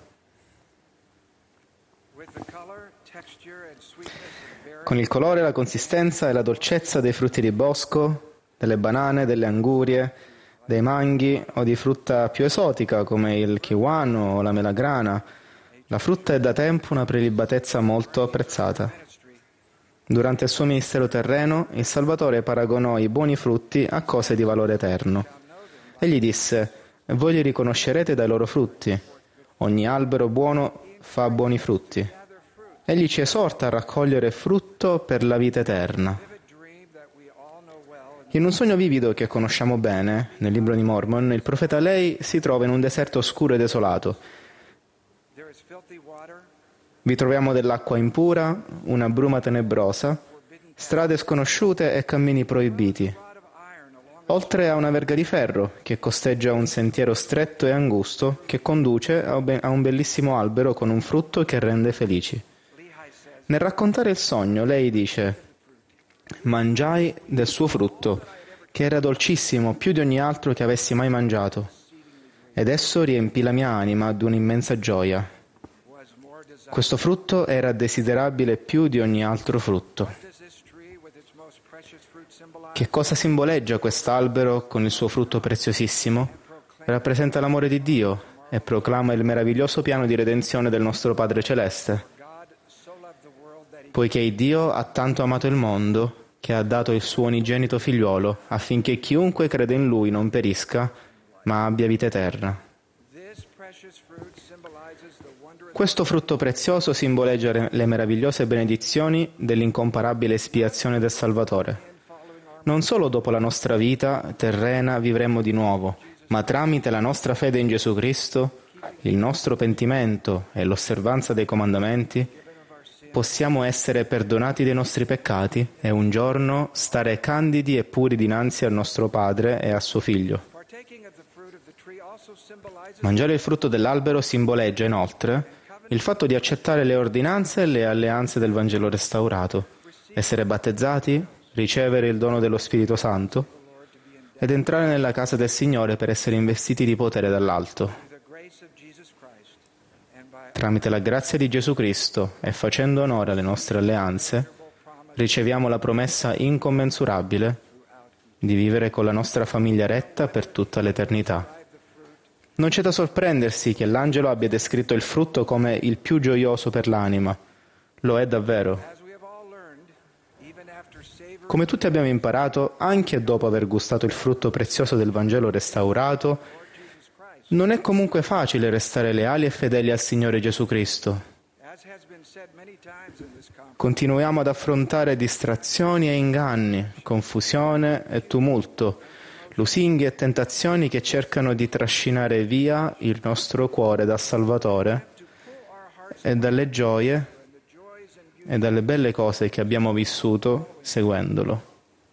Con il colore, la consistenza e la dolcezza dei frutti di bosco, delle banane, delle angurie, dei manghi o di frutta più esotica come il kiwan o la melagrana, la frutta è da tempo una prelibatezza molto apprezzata. Durante il suo ministero terreno, il Salvatore paragonò i buoni frutti a cose di valore eterno. Egli disse: «Voi li riconoscerete dai loro frutti. Ogni albero buono fa buoni frutti». Egli ci esorta a raccogliere frutto per la vita eterna. In un sogno vivido che conosciamo bene, nel libro di Mormon, il profeta Lei si trova in un deserto oscuro e desolato. Vi troviamo dell'acqua impura, una bruma tenebrosa, strade sconosciute e cammini proibiti, oltre a una verga di ferro che costeggia un sentiero stretto e angusto che conduce a un bellissimo albero con un frutto che rende felici. Nel raccontare il sogno, lei dice: «Mangiai del suo frutto, che era dolcissimo più di ogni altro che avessi mai mangiato, ed esso riempì la mia anima d'un'immensa gioia. Questo frutto era desiderabile più di ogni altro frutto». Che cosa simboleggia quest'albero con il suo frutto preziosissimo? Rappresenta l'amore di Dio e proclama il meraviglioso piano di redenzione del nostro Padre Celeste. Poiché Dio ha tanto amato il mondo che ha dato il suo unigenito figliuolo affinché chiunque crede in Lui non perisca, ma abbia vita eterna. Questo frutto prezioso simboleggia le meravigliose benedizioni dell'incomparabile espiazione del Salvatore. Non solo dopo la nostra vita terrena vivremo di nuovo, ma tramite la nostra fede in Gesù Cristo, il nostro pentimento e l'osservanza dei comandamenti, possiamo essere perdonati dei nostri peccati e un giorno stare candidi e puri dinanzi al nostro Padre e a suo Figlio. Mangiare il frutto dell'albero simboleggia inoltre il fatto di accettare le ordinanze e le alleanze del Vangelo restaurato, essere battezzati, ricevere il dono dello Spirito Santo ed entrare nella casa del Signore per essere investiti di potere dall'alto. Tramite la grazia di Gesù Cristo e facendo onore alle nostre alleanze, riceviamo la promessa incommensurabile di vivere con la nostra famiglia retta per tutta l'eternità. Non c'è da sorprendersi che l'angelo abbia descritto il frutto come il più gioioso per l'anima. Lo è davvero. Come tutti abbiamo imparato, anche dopo aver gustato il frutto prezioso del Vangelo restaurato, non è comunque facile restare leali e fedeli al Signore Gesù Cristo. Continuiamo ad affrontare distrazioni e inganni, confusione e tumulto, lusinghi e tentazioni che cercano di trascinare via il nostro cuore dal Salvatore e dalle gioie e dalle belle cose che abbiamo vissuto seguendolo.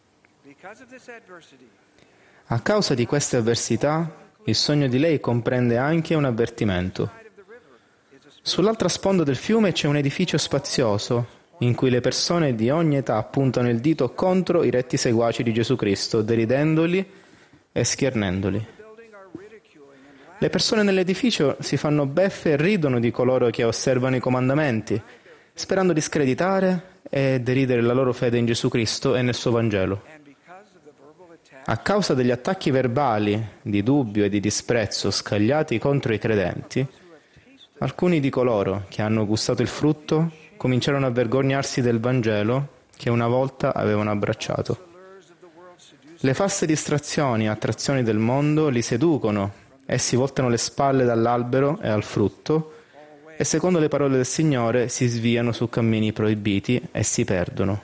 A causa di queste avversità, il sogno di Lei comprende anche un avvertimento. Sull'altra sponda del fiume c'è un edificio spazioso in cui le persone di ogni età puntano il dito contro i retti seguaci di Gesù Cristo, deridendoli e schernendoli. Le persone nell'edificio si fanno beffe e ridono di coloro che osservano i comandamenti, sperando di screditare e deridere la loro fede in Gesù Cristo e nel suo Vangelo. A causa degli attacchi verbali di dubbio e di disprezzo scagliati contro i credenti, alcuni di coloro che hanno gustato il frutto cominciarono a vergognarsi del Vangelo che una volta avevano abbracciato. Le false distrazioni e attrazioni del mondo li seducono, essi voltano le spalle dall'albero e al frutto e secondo le parole del Signore si sviano su cammini proibiti e si perdono.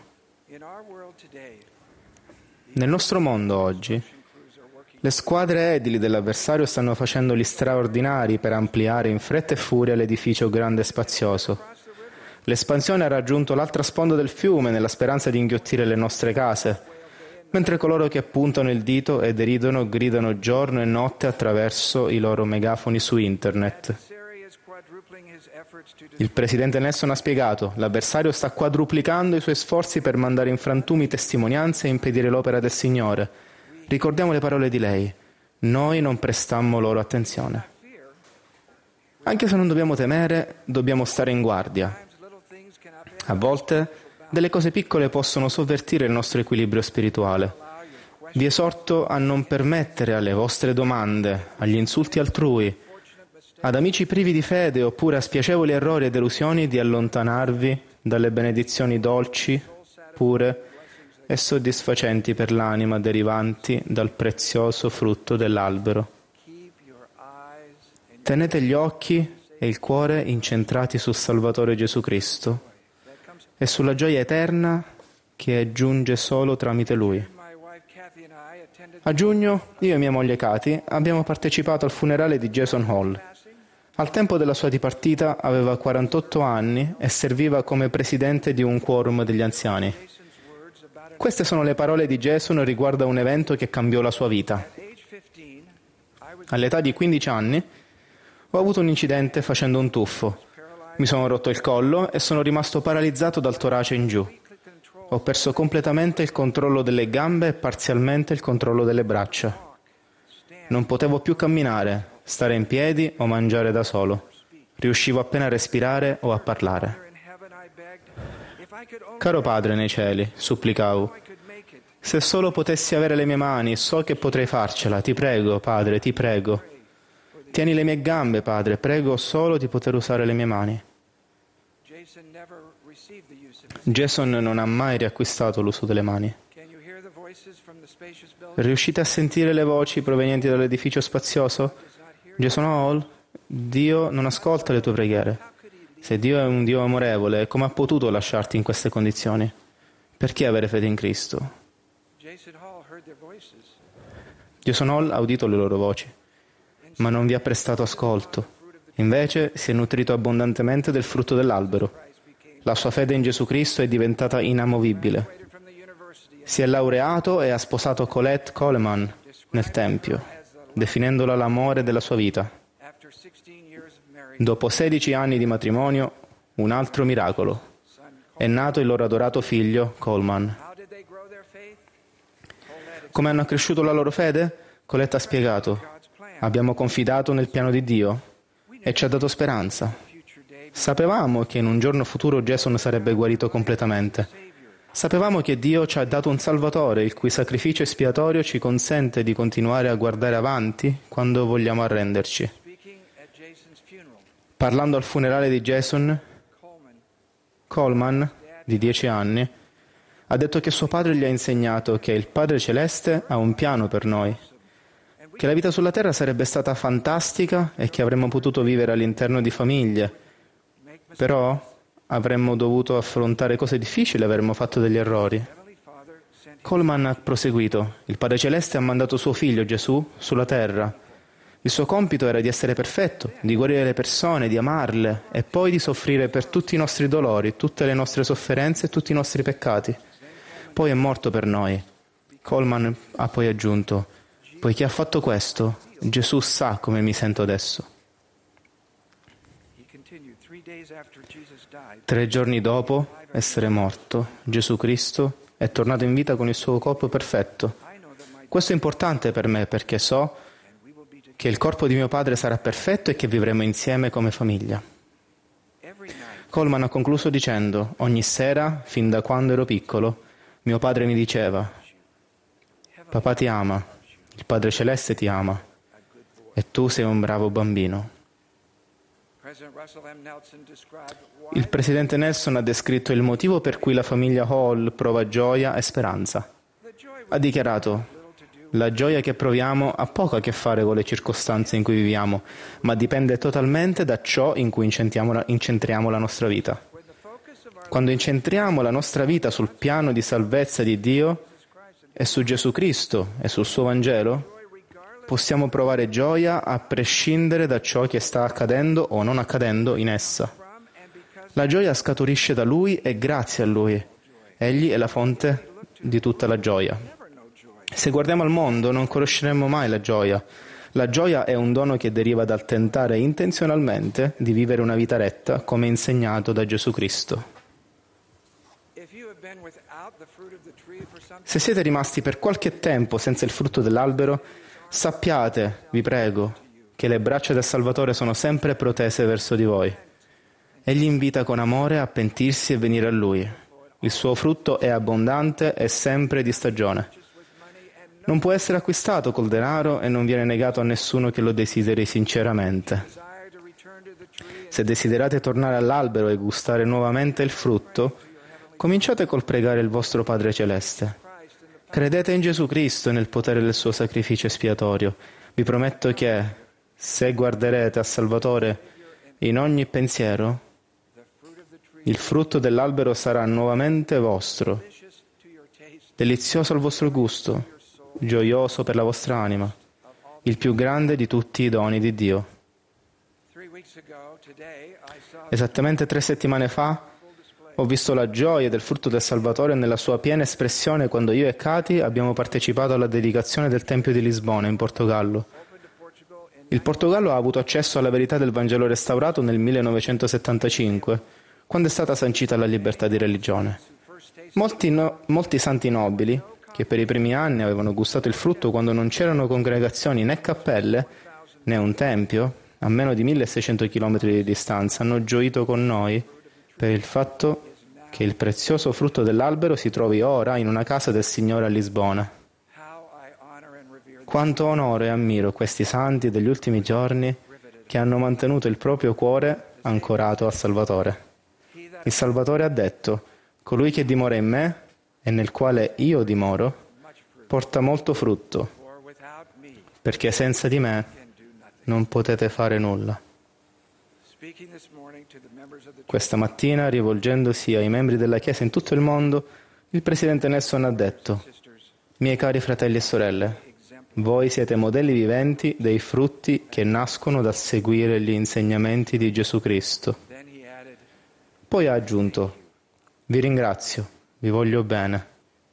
Nel nostro mondo oggi, le squadre edili dell'avversario stanno facendo gli straordinari per ampliare in fretta e furia l'edificio grande e spazioso. L'espansione ha raggiunto l'altra sponda del fiume nella speranza di inghiottire le nostre case, mentre coloro che puntano il dito e deridono gridano giorno e notte attraverso i loro megafoni su internet. Il presidente Nelson ha spiegato: l'avversario sta quadruplicando i suoi sforzi per mandare in frantumi testimonianze e impedire l'opera del Signore. Ricordiamo le parole di lei: noi non prestammo loro attenzione. Anche se non dobbiamo temere, dobbiamo stare in guardia. A volte, delle cose piccole possono sovvertire il nostro equilibrio spirituale. Vi esorto a non permettere alle vostre domande, agli insulti altrui, ad amici privi di fede oppure a spiacevoli errori e delusioni di allontanarvi dalle benedizioni dolci, pure e soddisfacenti per l'anima derivanti dal prezioso frutto dell'albero. Tenete gli occhi e il cuore incentrati sul Salvatore Gesù Cristo e sulla gioia eterna che giunge solo tramite Lui. A giugno, io e mia moglie Katy abbiamo partecipato al funerale di Jason Hall. Al tempo della sua dipartita aveva 48 anni e serviva come presidente di un quorum degli anziani. Queste sono le parole di Jason riguardo a un evento che cambiò la sua vita. All'età di 15 anni ho avuto un incidente facendo un tuffo. Mi sono rotto il collo e sono rimasto paralizzato dal torace in giù. Ho perso completamente il controllo delle gambe e parzialmente il controllo delle braccia. Non potevo più camminare, stare in piedi o mangiare da solo. Riuscivo appena a respirare o a parlare. Caro Padre nei cieli, supplicavo, se solo potessi avere le mie mani, so che potrei farcela. Ti prego, Padre, ti prego. Tieni le mie gambe, Padre, prego solo di poter usare le mie mani. Jason non ha mai riacquistato l'uso delle mani. Riuscite a sentire le voci provenienti dall'edificio spazioso? Jason Hall, Dio non ascolta le tue preghiere. Se Dio è un Dio amorevole, come ha potuto lasciarti in queste condizioni? Perché avere fede in Cristo? Jason Hall ha udito le loro voci, ma non vi ha prestato ascolto. Invece si è nutrito abbondantemente del frutto dell'albero. La sua fede in Gesù Cristo è diventata inamovibile. Si è laureato e ha sposato Colette Coleman nel Tempio, definendola l'amore della sua vita. Dopo 16 anni di matrimonio, un altro miracolo. È nato il loro adorato figlio, Coleman. Come hanno accresciuto la loro fede? Colette ha spiegato: abbiamo confidato nel piano di Dio e ci ha dato speranza. Sapevamo che in un giorno futuro Jason sarebbe guarito completamente. Sapevamo che Dio ci ha dato un Salvatore, il cui sacrificio espiatorio ci consente di continuare a guardare avanti quando vogliamo arrenderci. Parlando al funerale di Jason, Coleman, di 10 anni, ha detto che suo padre gli ha insegnato che il Padre Celeste ha un piano per noi, che la vita sulla terra sarebbe stata fantastica e che avremmo potuto vivere all'interno di famiglie. Però avremmo dovuto affrontare cose difficili, avremmo fatto degli errori. Coleman ha proseguito: il Padre Celeste ha mandato suo figlio Gesù sulla terra. Il suo compito era di essere perfetto, di guarire le persone, di amarle e poi di soffrire per tutti i nostri dolori, tutte le nostre sofferenze e tutti i nostri peccati. Poi è morto per noi. Coleman ha poi aggiunto: poiché ha fatto questo, Gesù sa come mi sento adesso. 3 giorni dopo essere morto, Gesù Cristo è tornato in vita con il suo corpo perfetto. Questo è importante per me perché so che il corpo di mio padre sarà perfetto e che vivremo insieme come famiglia. Coleman ha concluso dicendo: ogni sera, fin da quando ero piccolo, mio padre mi diceva: papà ti ama, il Padre Celeste ti ama e tu sei un bravo bambino. Il presidente Nelson ha descritto il motivo per cui la famiglia Hall prova gioia e speranza. Ha dichiarato: la gioia che proviamo ha poco a che fare con le circostanze in cui viviamo, ma dipende totalmente da ciò in cui incentriamo la nostra vita. Quando incentriamo la nostra vita sul piano di salvezza di Dio e su Gesù Cristo e sul suo Vangelo, possiamo provare gioia a prescindere da ciò che sta accadendo o non accadendo in essa. La gioia scaturisce da Lui e grazie a Lui. Egli è la fonte di tutta la gioia. Se guardiamo al mondo non conosceremo mai la gioia. La gioia è un dono che deriva dal tentare intenzionalmente di vivere una vita retta come insegnato da Gesù Cristo. Se siete rimasti per qualche tempo senza il frutto dell'albero, sappiate, vi prego, che le braccia del Salvatore sono sempre protese verso di voi. Egli invita con amore a pentirsi e venire a Lui. Il suo frutto è abbondante e sempre di stagione. Non può essere acquistato col denaro e non viene negato a nessuno che lo desideri sinceramente. Se desiderate tornare all'albero e gustare nuovamente il frutto, cominciate col pregare il vostro Padre Celeste. Credete in Gesù Cristo e nel potere del suo sacrificio espiatorio. Vi prometto che, se guarderete a Salvatore in ogni pensiero, il frutto dell'albero sarà nuovamente vostro, delizioso al vostro gusto, gioioso per la vostra anima, il più grande di tutti i doni di Dio. Esattamente 3 settimane fa ho visto la gioia del frutto del Salvatore nella sua piena espressione quando io e Katy abbiamo partecipato alla dedicazione del Tempio di Lisbona in Portogallo. Il Portogallo ha avuto accesso alla verità del Vangelo restaurato nel 1975, quando è stata sancita la libertà di religione. Molti santi nobili, che per i primi anni avevano gustato il frutto quando non c'erano congregazioni né cappelle, né un tempio, a meno di 1600 km di distanza, hanno gioito con noi per il fatto che il prezioso frutto dell'albero si trovi ora in una casa del Signore a Lisbona. Quanto onoro e ammiro questi santi degli ultimi giorni che hanno mantenuto il proprio cuore ancorato al Salvatore. Il Salvatore ha detto: colui che dimora in me e nel quale io dimoro porta molto frutto, perché senza di me non potete fare nulla. Questa mattina, rivolgendosi ai membri della Chiesa in tutto il mondo, il Presidente Nelson ha detto: miei cari fratelli e sorelle, voi siete modelli viventi dei frutti che nascono dal seguire gli insegnamenti di Gesù Cristo. Poi ha aggiunto: vi ringrazio, vi voglio bene.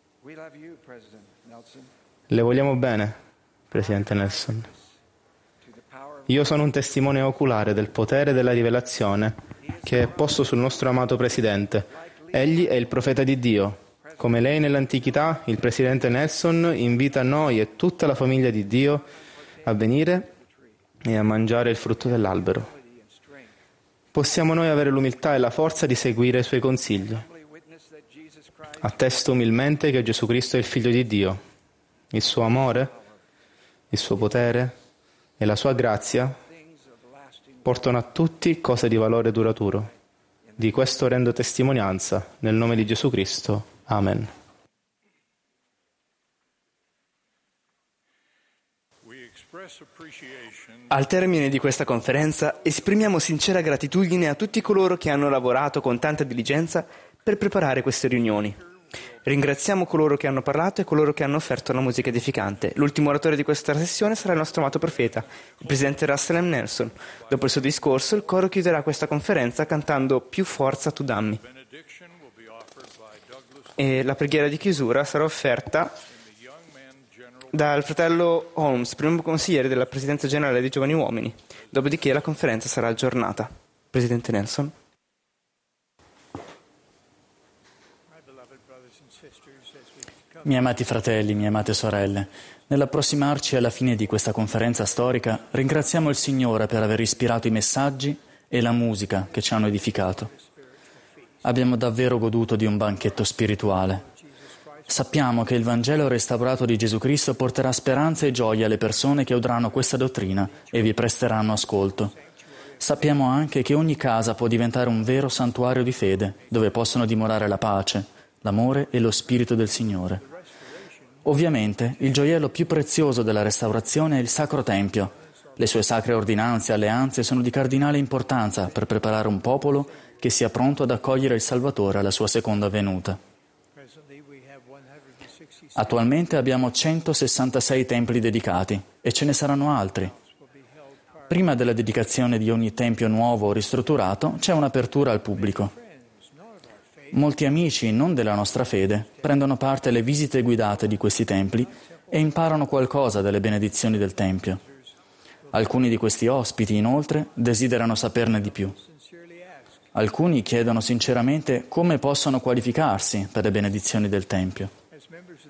Le vogliamo bene, Presidente Nelson. Io sono un testimone oculare del potere della rivelazione che è posto sul nostro amato Presidente. Egli è il profeta di Dio. Come lei nell'antichità, il Presidente Nelson invita noi e tutta la famiglia di Dio a venire e a mangiare il frutto dell'albero. Possiamo noi avere l'umiltà e la forza di seguire i suoi consigli. Attesto umilmente che Gesù Cristo è il Figlio di Dio. Il suo amore, il suo potere e la sua grazia portano a tutti cose di valore duraturo. Di questo rendo testimonianza nel nome di Gesù Cristo. Amen. Al termine di questa conferenza esprimiamo sincera gratitudine a tutti coloro che hanno lavorato con tanta diligenza per preparare queste riunioni. Ringraziamo coloro che hanno parlato e coloro che hanno offerto la musica edificante. L'ultimo oratore di questa sessione sarà il nostro amato profeta, il presidente Russell M. Nelson. Dopo il suo discorso, il coro chiuderà questa conferenza cantando Più forza tu dammi. E la preghiera di chiusura sarà offerta dal fratello Holmes, primo consigliere della Presidenza Generale dei Giovani Uomini. Dopodiché la conferenza sarà aggiornata. Presidente Nelson. Miei amati fratelli, mie amate sorelle, nell'approssimarci alla fine di questa conferenza storica, ringraziamo il Signore per aver ispirato i messaggi e la musica che ci hanno edificato. Abbiamo davvero goduto di un banchetto spirituale. Sappiamo che il Vangelo restaurato di Gesù Cristo porterà speranza e gioia alle persone che udranno questa dottrina e vi presteranno ascolto. Sappiamo anche che ogni casa può diventare un vero santuario di fede, dove possono dimorare la pace, l'amore e lo Spirito del Signore. Ovviamente, il gioiello più prezioso della restaurazione è il Sacro Tempio. Le sue sacre ordinanze e alleanze sono di cardinale importanza per preparare un popolo che sia pronto ad accogliere il Salvatore alla sua seconda venuta. Attualmente abbiamo 166 templi dedicati e ce ne saranno altri. Prima della dedicazione di ogni tempio nuovo o ristrutturato c'è un'apertura al pubblico. Molti amici non della nostra fede prendono parte alle visite guidate di questi templi e imparano qualcosa delle benedizioni del Tempio. Alcuni di questi ospiti, inoltre, desiderano saperne di più. Alcuni chiedono sinceramente come possono qualificarsi per le benedizioni del Tempio.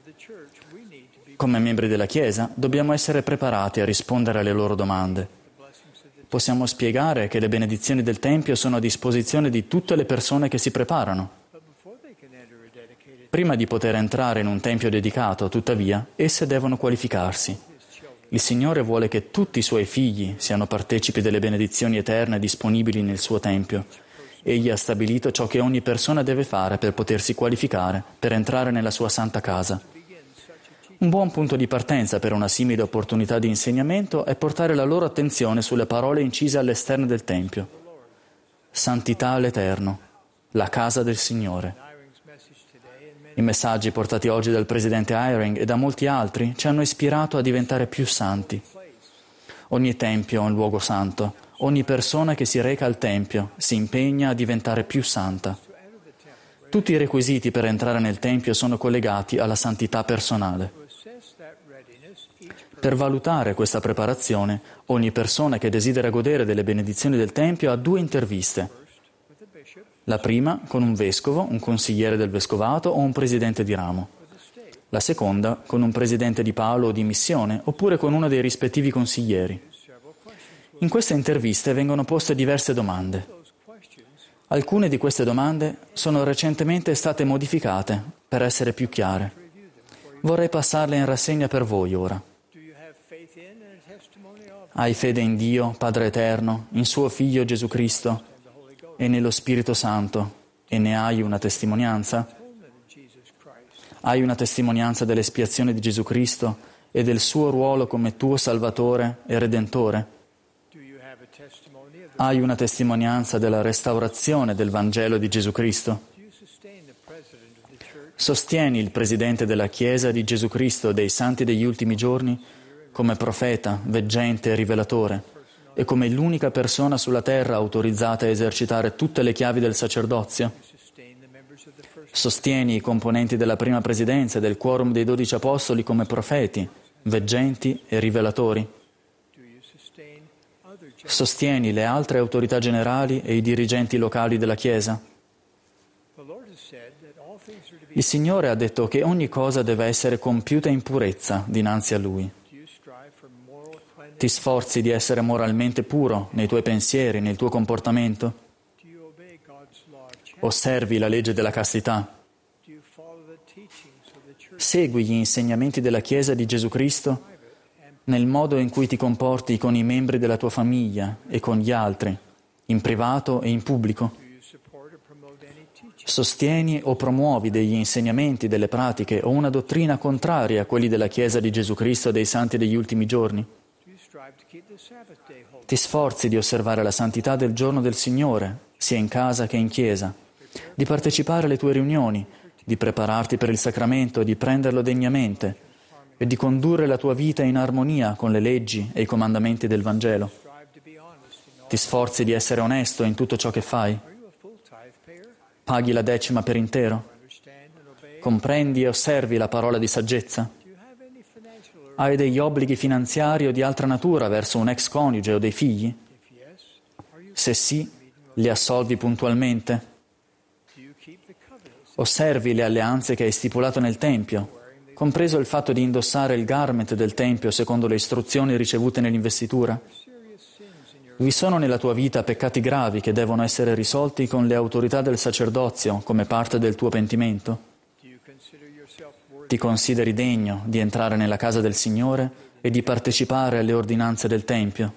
Come membri della Chiesa dobbiamo essere preparati a rispondere alle loro domande. possiamo spiegare che le benedizioni del Tempio sono a disposizione di tutte le persone che si preparano. Prima di poter entrare in un Tempio dedicato, tuttavia, esse devono qualificarsi. Il Signore vuole che tutti i Suoi figli siano partecipi delle benedizioni eterne disponibili nel Suo Tempio. Egli ha stabilito ciò che ogni persona deve fare per potersi qualificare, per entrare nella Sua santa casa. Un buon punto di partenza per una simile opportunità di insegnamento è portare la loro attenzione sulle parole incise all'esterno del Tempio. Santità all'Eterno, la casa del Signore. I messaggi portati oggi dal presidente Eyring e da molti altri ci hanno ispirato a diventare più santi. Ogni Tempio è un luogo santo. Ogni persona che si reca al Tempio si impegna a diventare più santa. Tutti i requisiti per entrare nel Tempio sono collegati alla santità personale. Per valutare questa preparazione, ogni persona che desidera godere delle benedizioni del Tempio ha 2 interviste. La prima con un vescovo, un consigliere del vescovato o un presidente di ramo. La seconda con un presidente di palo o di missione oppure con uno dei rispettivi consiglieri. In queste interviste vengono poste diverse domande. Alcune di queste domande sono recentemente state modificate per essere più chiare. Vorrei passarle in rassegna per voi ora. Hai fede in Dio, Padre Eterno, in Suo Figlio Gesù Cristo e nello Spirito Santo, e ne hai una testimonianza? Hai una testimonianza dell'espiazione di Gesù Cristo e del suo ruolo come tuo Salvatore e Redentore? Hai una testimonianza della restaurazione del Vangelo di Gesù Cristo? Sostieni il Presidente della Chiesa di Gesù Cristo dei Santi degli Ultimi Giorni come profeta, veggente e rivelatore, e come l'unica persona sulla terra autorizzata a esercitare tutte le chiavi del sacerdozio? Sostieni i componenti della prima presidenza e del quorum dei 12 apostoli come profeti, veggenti e rivelatori? Sostieni le altre autorità generali e i dirigenti locali della Chiesa? Il Signore ha detto che ogni cosa deve essere compiuta in purezza dinanzi a Lui. Ti sforzi di essere moralmente puro nei tuoi pensieri, nel tuo comportamento? Osservi la legge della castità? Segui gli insegnamenti della Chiesa di Gesù Cristo nel modo in cui ti comporti con i membri della tua famiglia e con gli altri, in privato e in pubblico? Sostieni o promuovi degli insegnamenti, delle pratiche o una dottrina contraria a quelli della Chiesa di Gesù Cristo e dei Santi degli Ultimi Giorni? Ti sforzi di osservare la santità del giorno del Signore, sia in casa che in chiesa, di partecipare alle tue riunioni, di prepararti per il sacramento, di prenderlo degnamente e di condurre la tua vita in armonia con le leggi e i comandamenti del Vangelo. Ti sforzi di essere onesto in tutto ciò che fai? Paghi la decima per intero? Comprendi e osservi la parola di saggezza? Hai degli obblighi finanziari o di altra natura verso un ex coniuge o dei figli? Se sì, li assolvi puntualmente? Osservi le alleanze che hai stipulato nel Tempio, compreso il fatto di indossare il garment del Tempio secondo le istruzioni ricevute nell'investitura? Vi sono nella tua vita peccati gravi che devono essere risolti con le autorità del sacerdozio come parte del tuo pentimento? Ti consideri degno di entrare nella casa del Signore e di partecipare alle ordinanze del Tempio?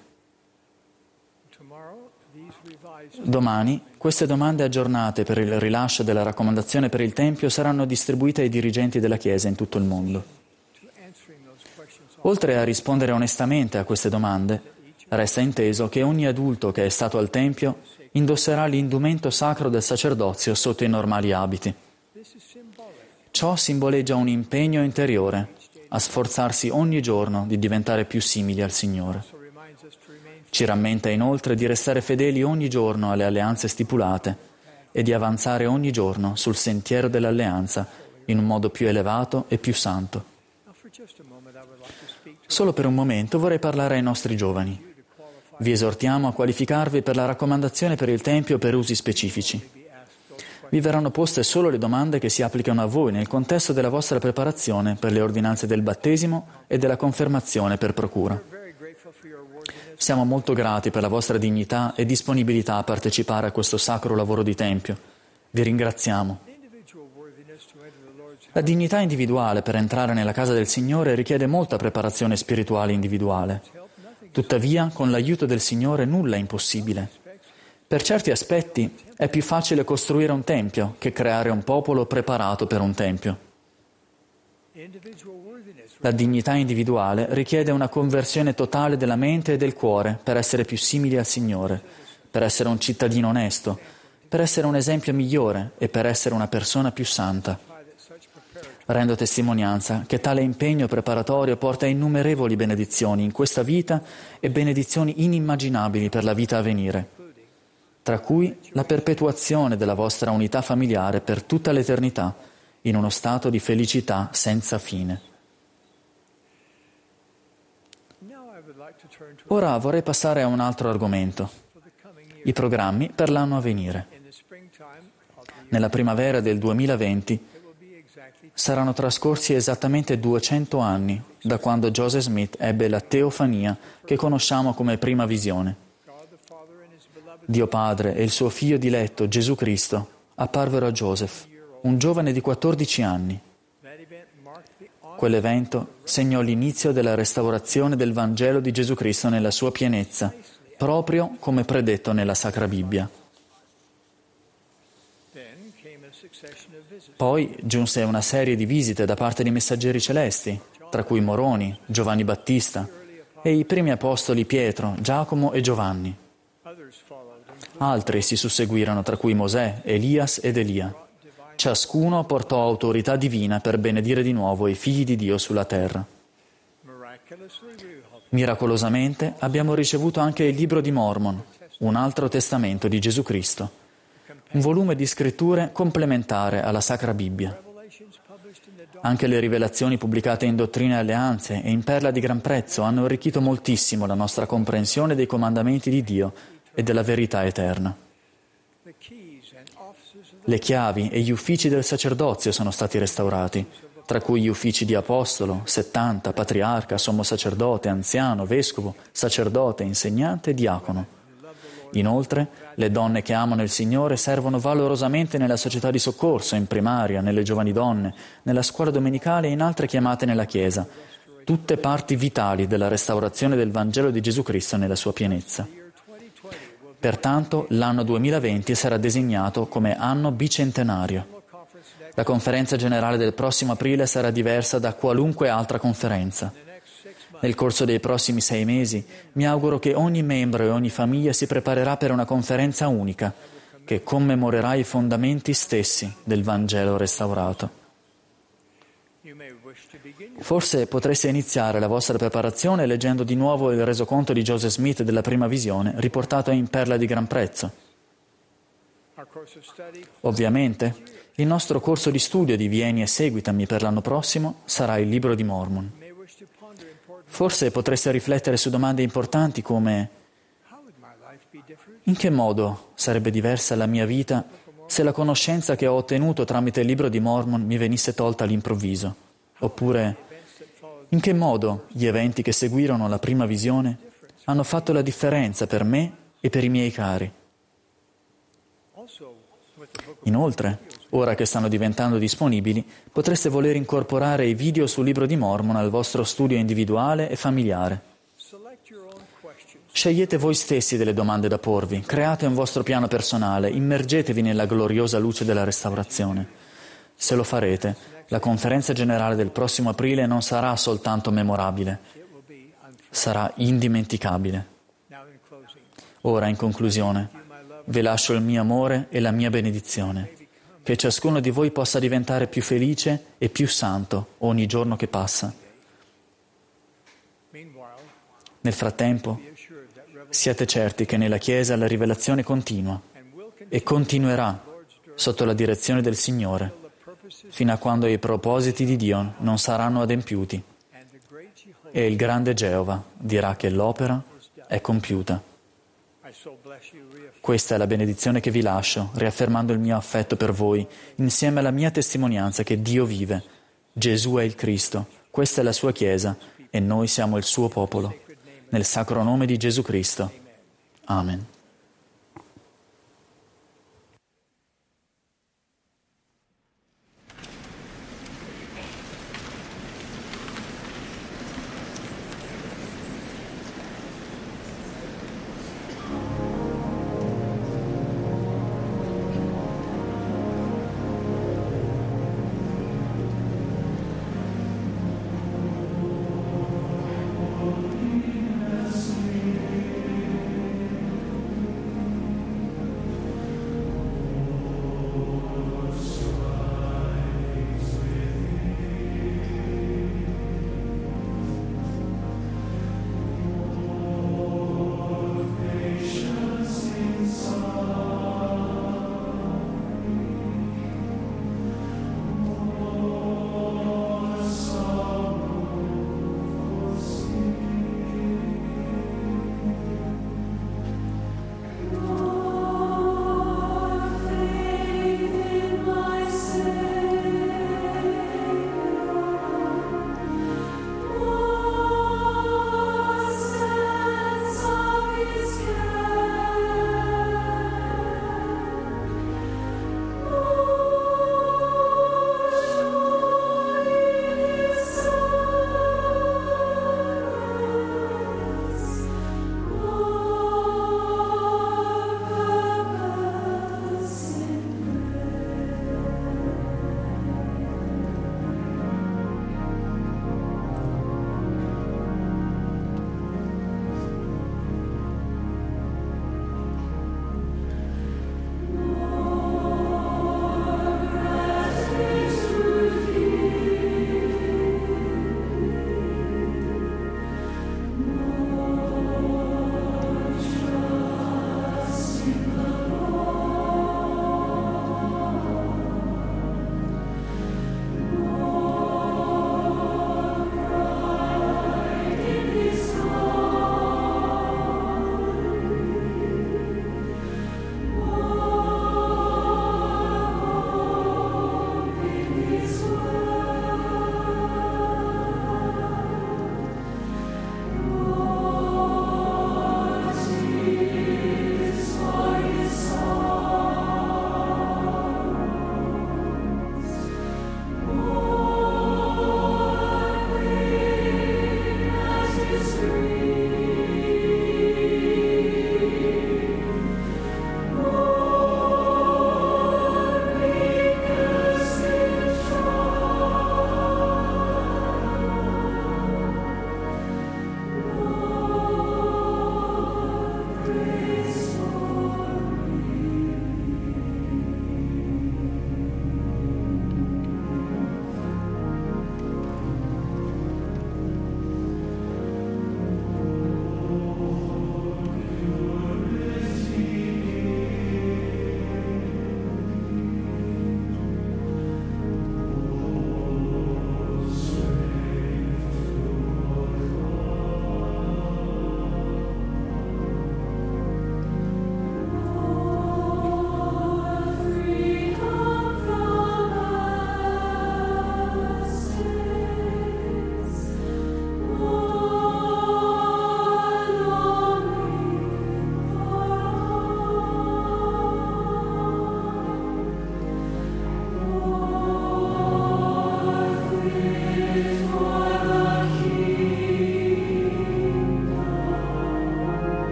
Domani, queste domande aggiornate per il rilascio della raccomandazione per il Tempio saranno distribuite ai dirigenti della Chiesa in tutto il mondo. Oltre a rispondere onestamente a queste domande, resta inteso che ogni adulto che è stato al Tempio indosserà l'indumento sacro del sacerdozio sotto i normali abiti. Ciò simboleggia un impegno interiore a sforzarsi ogni giorno di diventare più simili al Signore. Ci rammenta inoltre di restare fedeli ogni giorno alle alleanze stipulate e di avanzare ogni giorno sul sentiero dell'alleanza in un modo più elevato e più santo. Solo per un momento vorrei parlare ai nostri giovani. Vi esortiamo a qualificarvi per la raccomandazione per il Tempio per usi specifici. Vi verranno poste solo le domande che si applicano a voi nel contesto della vostra preparazione per le ordinanze del battesimo e della confermazione per procura. Siamo molto grati per la vostra dignità e disponibilità a partecipare a questo sacro lavoro di Tempio. Vi ringraziamo. La dignità individuale per entrare nella casa del Signore richiede molta preparazione spirituale individuale. Tuttavia, con l'aiuto del Signore nulla è impossibile. Per certi aspetti è più facile costruire un tempio che creare un popolo preparato per un tempio. La dignità individuale richiede una conversione totale della mente e del cuore per essere più simili al Signore, per essere un cittadino onesto, per essere un esempio migliore e per essere una persona più santa. Rendo testimonianza che tale impegno preparatorio porta a innumerevoli benedizioni in questa vita e benedizioni inimmaginabili per la vita a venire, tra cui la perpetuazione della vostra unità familiare per tutta l'eternità, in uno stato di felicità senza fine. Ora vorrei passare a un altro argomento, i programmi per l'anno a venire. Nella primavera del 2020 saranno trascorsi esattamente 200 anni da quando Joseph Smith ebbe la teofania che conosciamo come prima visione. Dio Padre e il suo Figlio diletto, Gesù Cristo, apparvero a Joseph, un giovane di 14 anni. Quell'evento segnò l'inizio della restaurazione del Vangelo di Gesù Cristo nella sua pienezza, proprio come predetto nella Sacra Bibbia. Poi giunse una serie di visite da parte di messaggeri celesti, tra cui Moroni, Giovanni Battista e i primi apostoli Pietro, Giacomo e Giovanni. Altri si susseguirono, tra cui Mosè, Elias ed Elia. Ciascuno portò autorità divina per benedire di nuovo i figli di Dio sulla terra. Miracolosamente abbiamo ricevuto anche il Libro di Mormon, un altro testamento di Gesù Cristo, un volume di scritture complementare alla Sacra Bibbia. Anche le rivelazioni pubblicate in Dottrina e Alleanze e in Perla di Gran Prezzo hanno arricchito moltissimo la nostra comprensione dei comandamenti di Dio e della verità eterna. Le chiavi e gli uffici del sacerdozio sono stati restaurati, tra cui gli uffici di apostolo, settanta, patriarca, sommo sacerdote, anziano, vescovo, sacerdote, insegnante e diacono. Inoltre, le donne che amano il Signore servono valorosamente nella società di soccorso, in primaria, nelle giovani donne, nella scuola domenicale e in altre chiamate nella Chiesa, tutte parti vitali della restaurazione del Vangelo di Gesù Cristo nella sua pienezza. Pertanto, l'anno 2020 sarà designato come anno bicentenario. La conferenza generale del prossimo aprile sarà diversa da qualunque altra conferenza. Nel corso dei prossimi 6 mesi mi auguro che ogni membro e ogni famiglia si preparerà per una conferenza unica che commemorerà i fondamenti stessi del Vangelo restaurato. Forse potreste iniziare la vostra preparazione leggendo di nuovo il resoconto di Joseph Smith della prima visione, riportato in Perla di Gran Prezzo. Ovviamente, il nostro corso di studio di Vieni e seguitami per l'anno prossimo sarà il Libro di Mormon. Forse potreste riflettere su domande importanti come: in che modo sarebbe diversa la mia vita se la conoscenza che ho ottenuto tramite il Libro di Mormon mi venisse tolta all'improvviso? Oppure, in che modo gli eventi che seguirono la prima visione hanno fatto la differenza per me e per i miei cari? Inoltre, ora che stanno diventando disponibili, potreste voler incorporare i video sul Libro di Mormon al vostro studio individuale e familiare. Scegliete voi stessi delle domande da porvi, create un vostro piano personale, immergetevi nella gloriosa luce della restaurazione. Se lo farete, la conferenza generale del prossimo aprile non sarà soltanto memorabile, sarà indimenticabile. Ora, in conclusione, vi lascio il mio amore e la mia benedizione. Che ciascuno di voi possa diventare più felice e più santo ogni giorno che passa. Nel frattempo, siate certi che nella Chiesa la rivelazione continua e continuerà sotto la direzione del Signore, fino a quando i propositi di Dio non saranno adempiuti e il grande Geova dirà che l'opera è compiuta. Questa è la benedizione che vi lascio, riaffermando il mio affetto per voi, insieme alla mia testimonianza che Dio vive. Gesù è il Cristo, questa è la sua Chiesa e noi siamo il suo popolo. nel sacro nome di Gesù Cristo. Amen.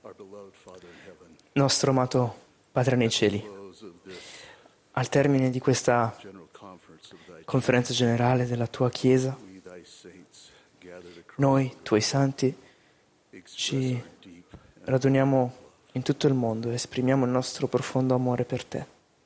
Nostro amato Padre nei cieli, al termine di questa conferenza generale della tua Chiesa, noi, tuoi santi, ci raduniamo in tutto il mondo e esprimiamo il nostro profondo amore per te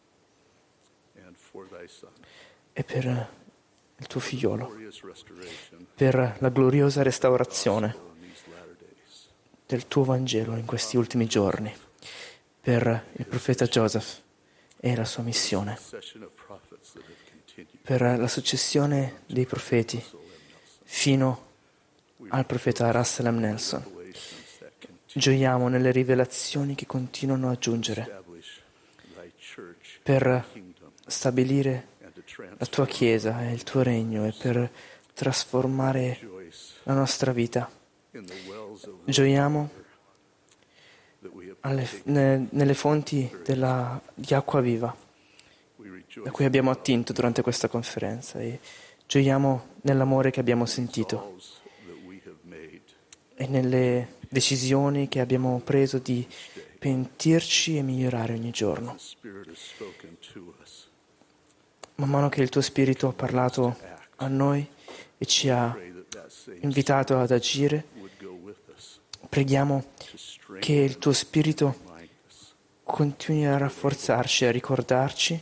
e per il tuo figliolo, per la gloriosa restaurazione del tuo Vangelo in questi ultimi giorni, per il profeta Joseph e la sua missione, per la successione dei profeti fino al profeta Russell M. Nelson. Gioiamo nelle rivelazioni che continuano a giungere per stabilire la tua Chiesa e il tuo regno e per trasformare la nostra vita. Gioiamo nelle fonti di acqua viva da cui abbiamo attinto durante questa conferenza e gioiamo nell'amore che abbiamo sentito e nelle decisioni che abbiamo preso di pentirci e migliorare ogni giorno. Man mano che il tuo Spirito ha parlato a noi e ci ha invitato ad agire, preghiamo che il tuo Spirito continui a rafforzarci, a ricordarci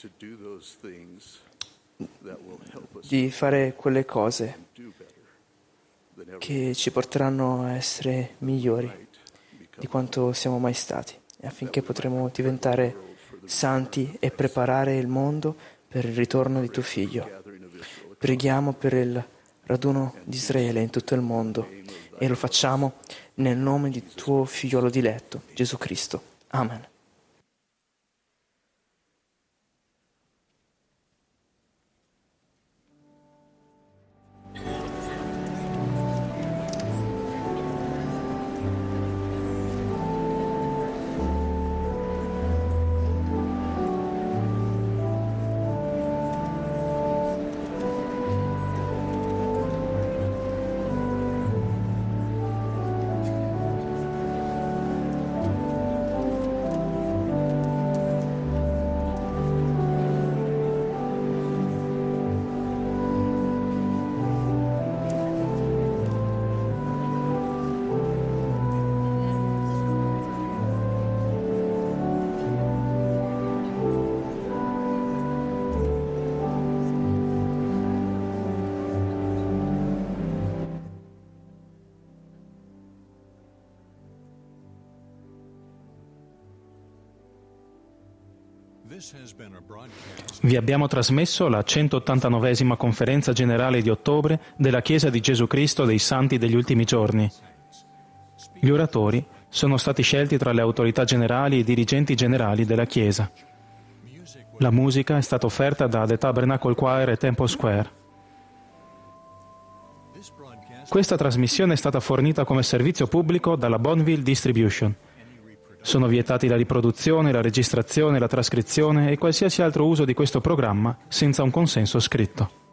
di fare quelle cose che ci porteranno a essere migliori di quanto siamo mai stati, affinché potremo diventare santi e preparare il mondo per il ritorno di tuo Figlio. Preghiamo per il raduno di Israele in tutto il mondo e lo facciamo nel nome di tuo Figliolo diletto, Gesù Cristo. Amen. Vi abbiamo trasmesso la 189esima conferenza generale di ottobre della Chiesa di Gesù Cristo dei Santi degli Ultimi Giorni. Gli oratori sono stati scelti tra le autorità generali e i dirigenti generali della Chiesa. La musica è stata offerta da The Tabernacle Choir e Temple Square. Questa trasmissione è stata fornita come servizio pubblico dalla Bonneville Distribution. Sono vietati la riproduzione, la registrazione, la trascrizione e qualsiasi altro uso di questo programma senza un consenso scritto.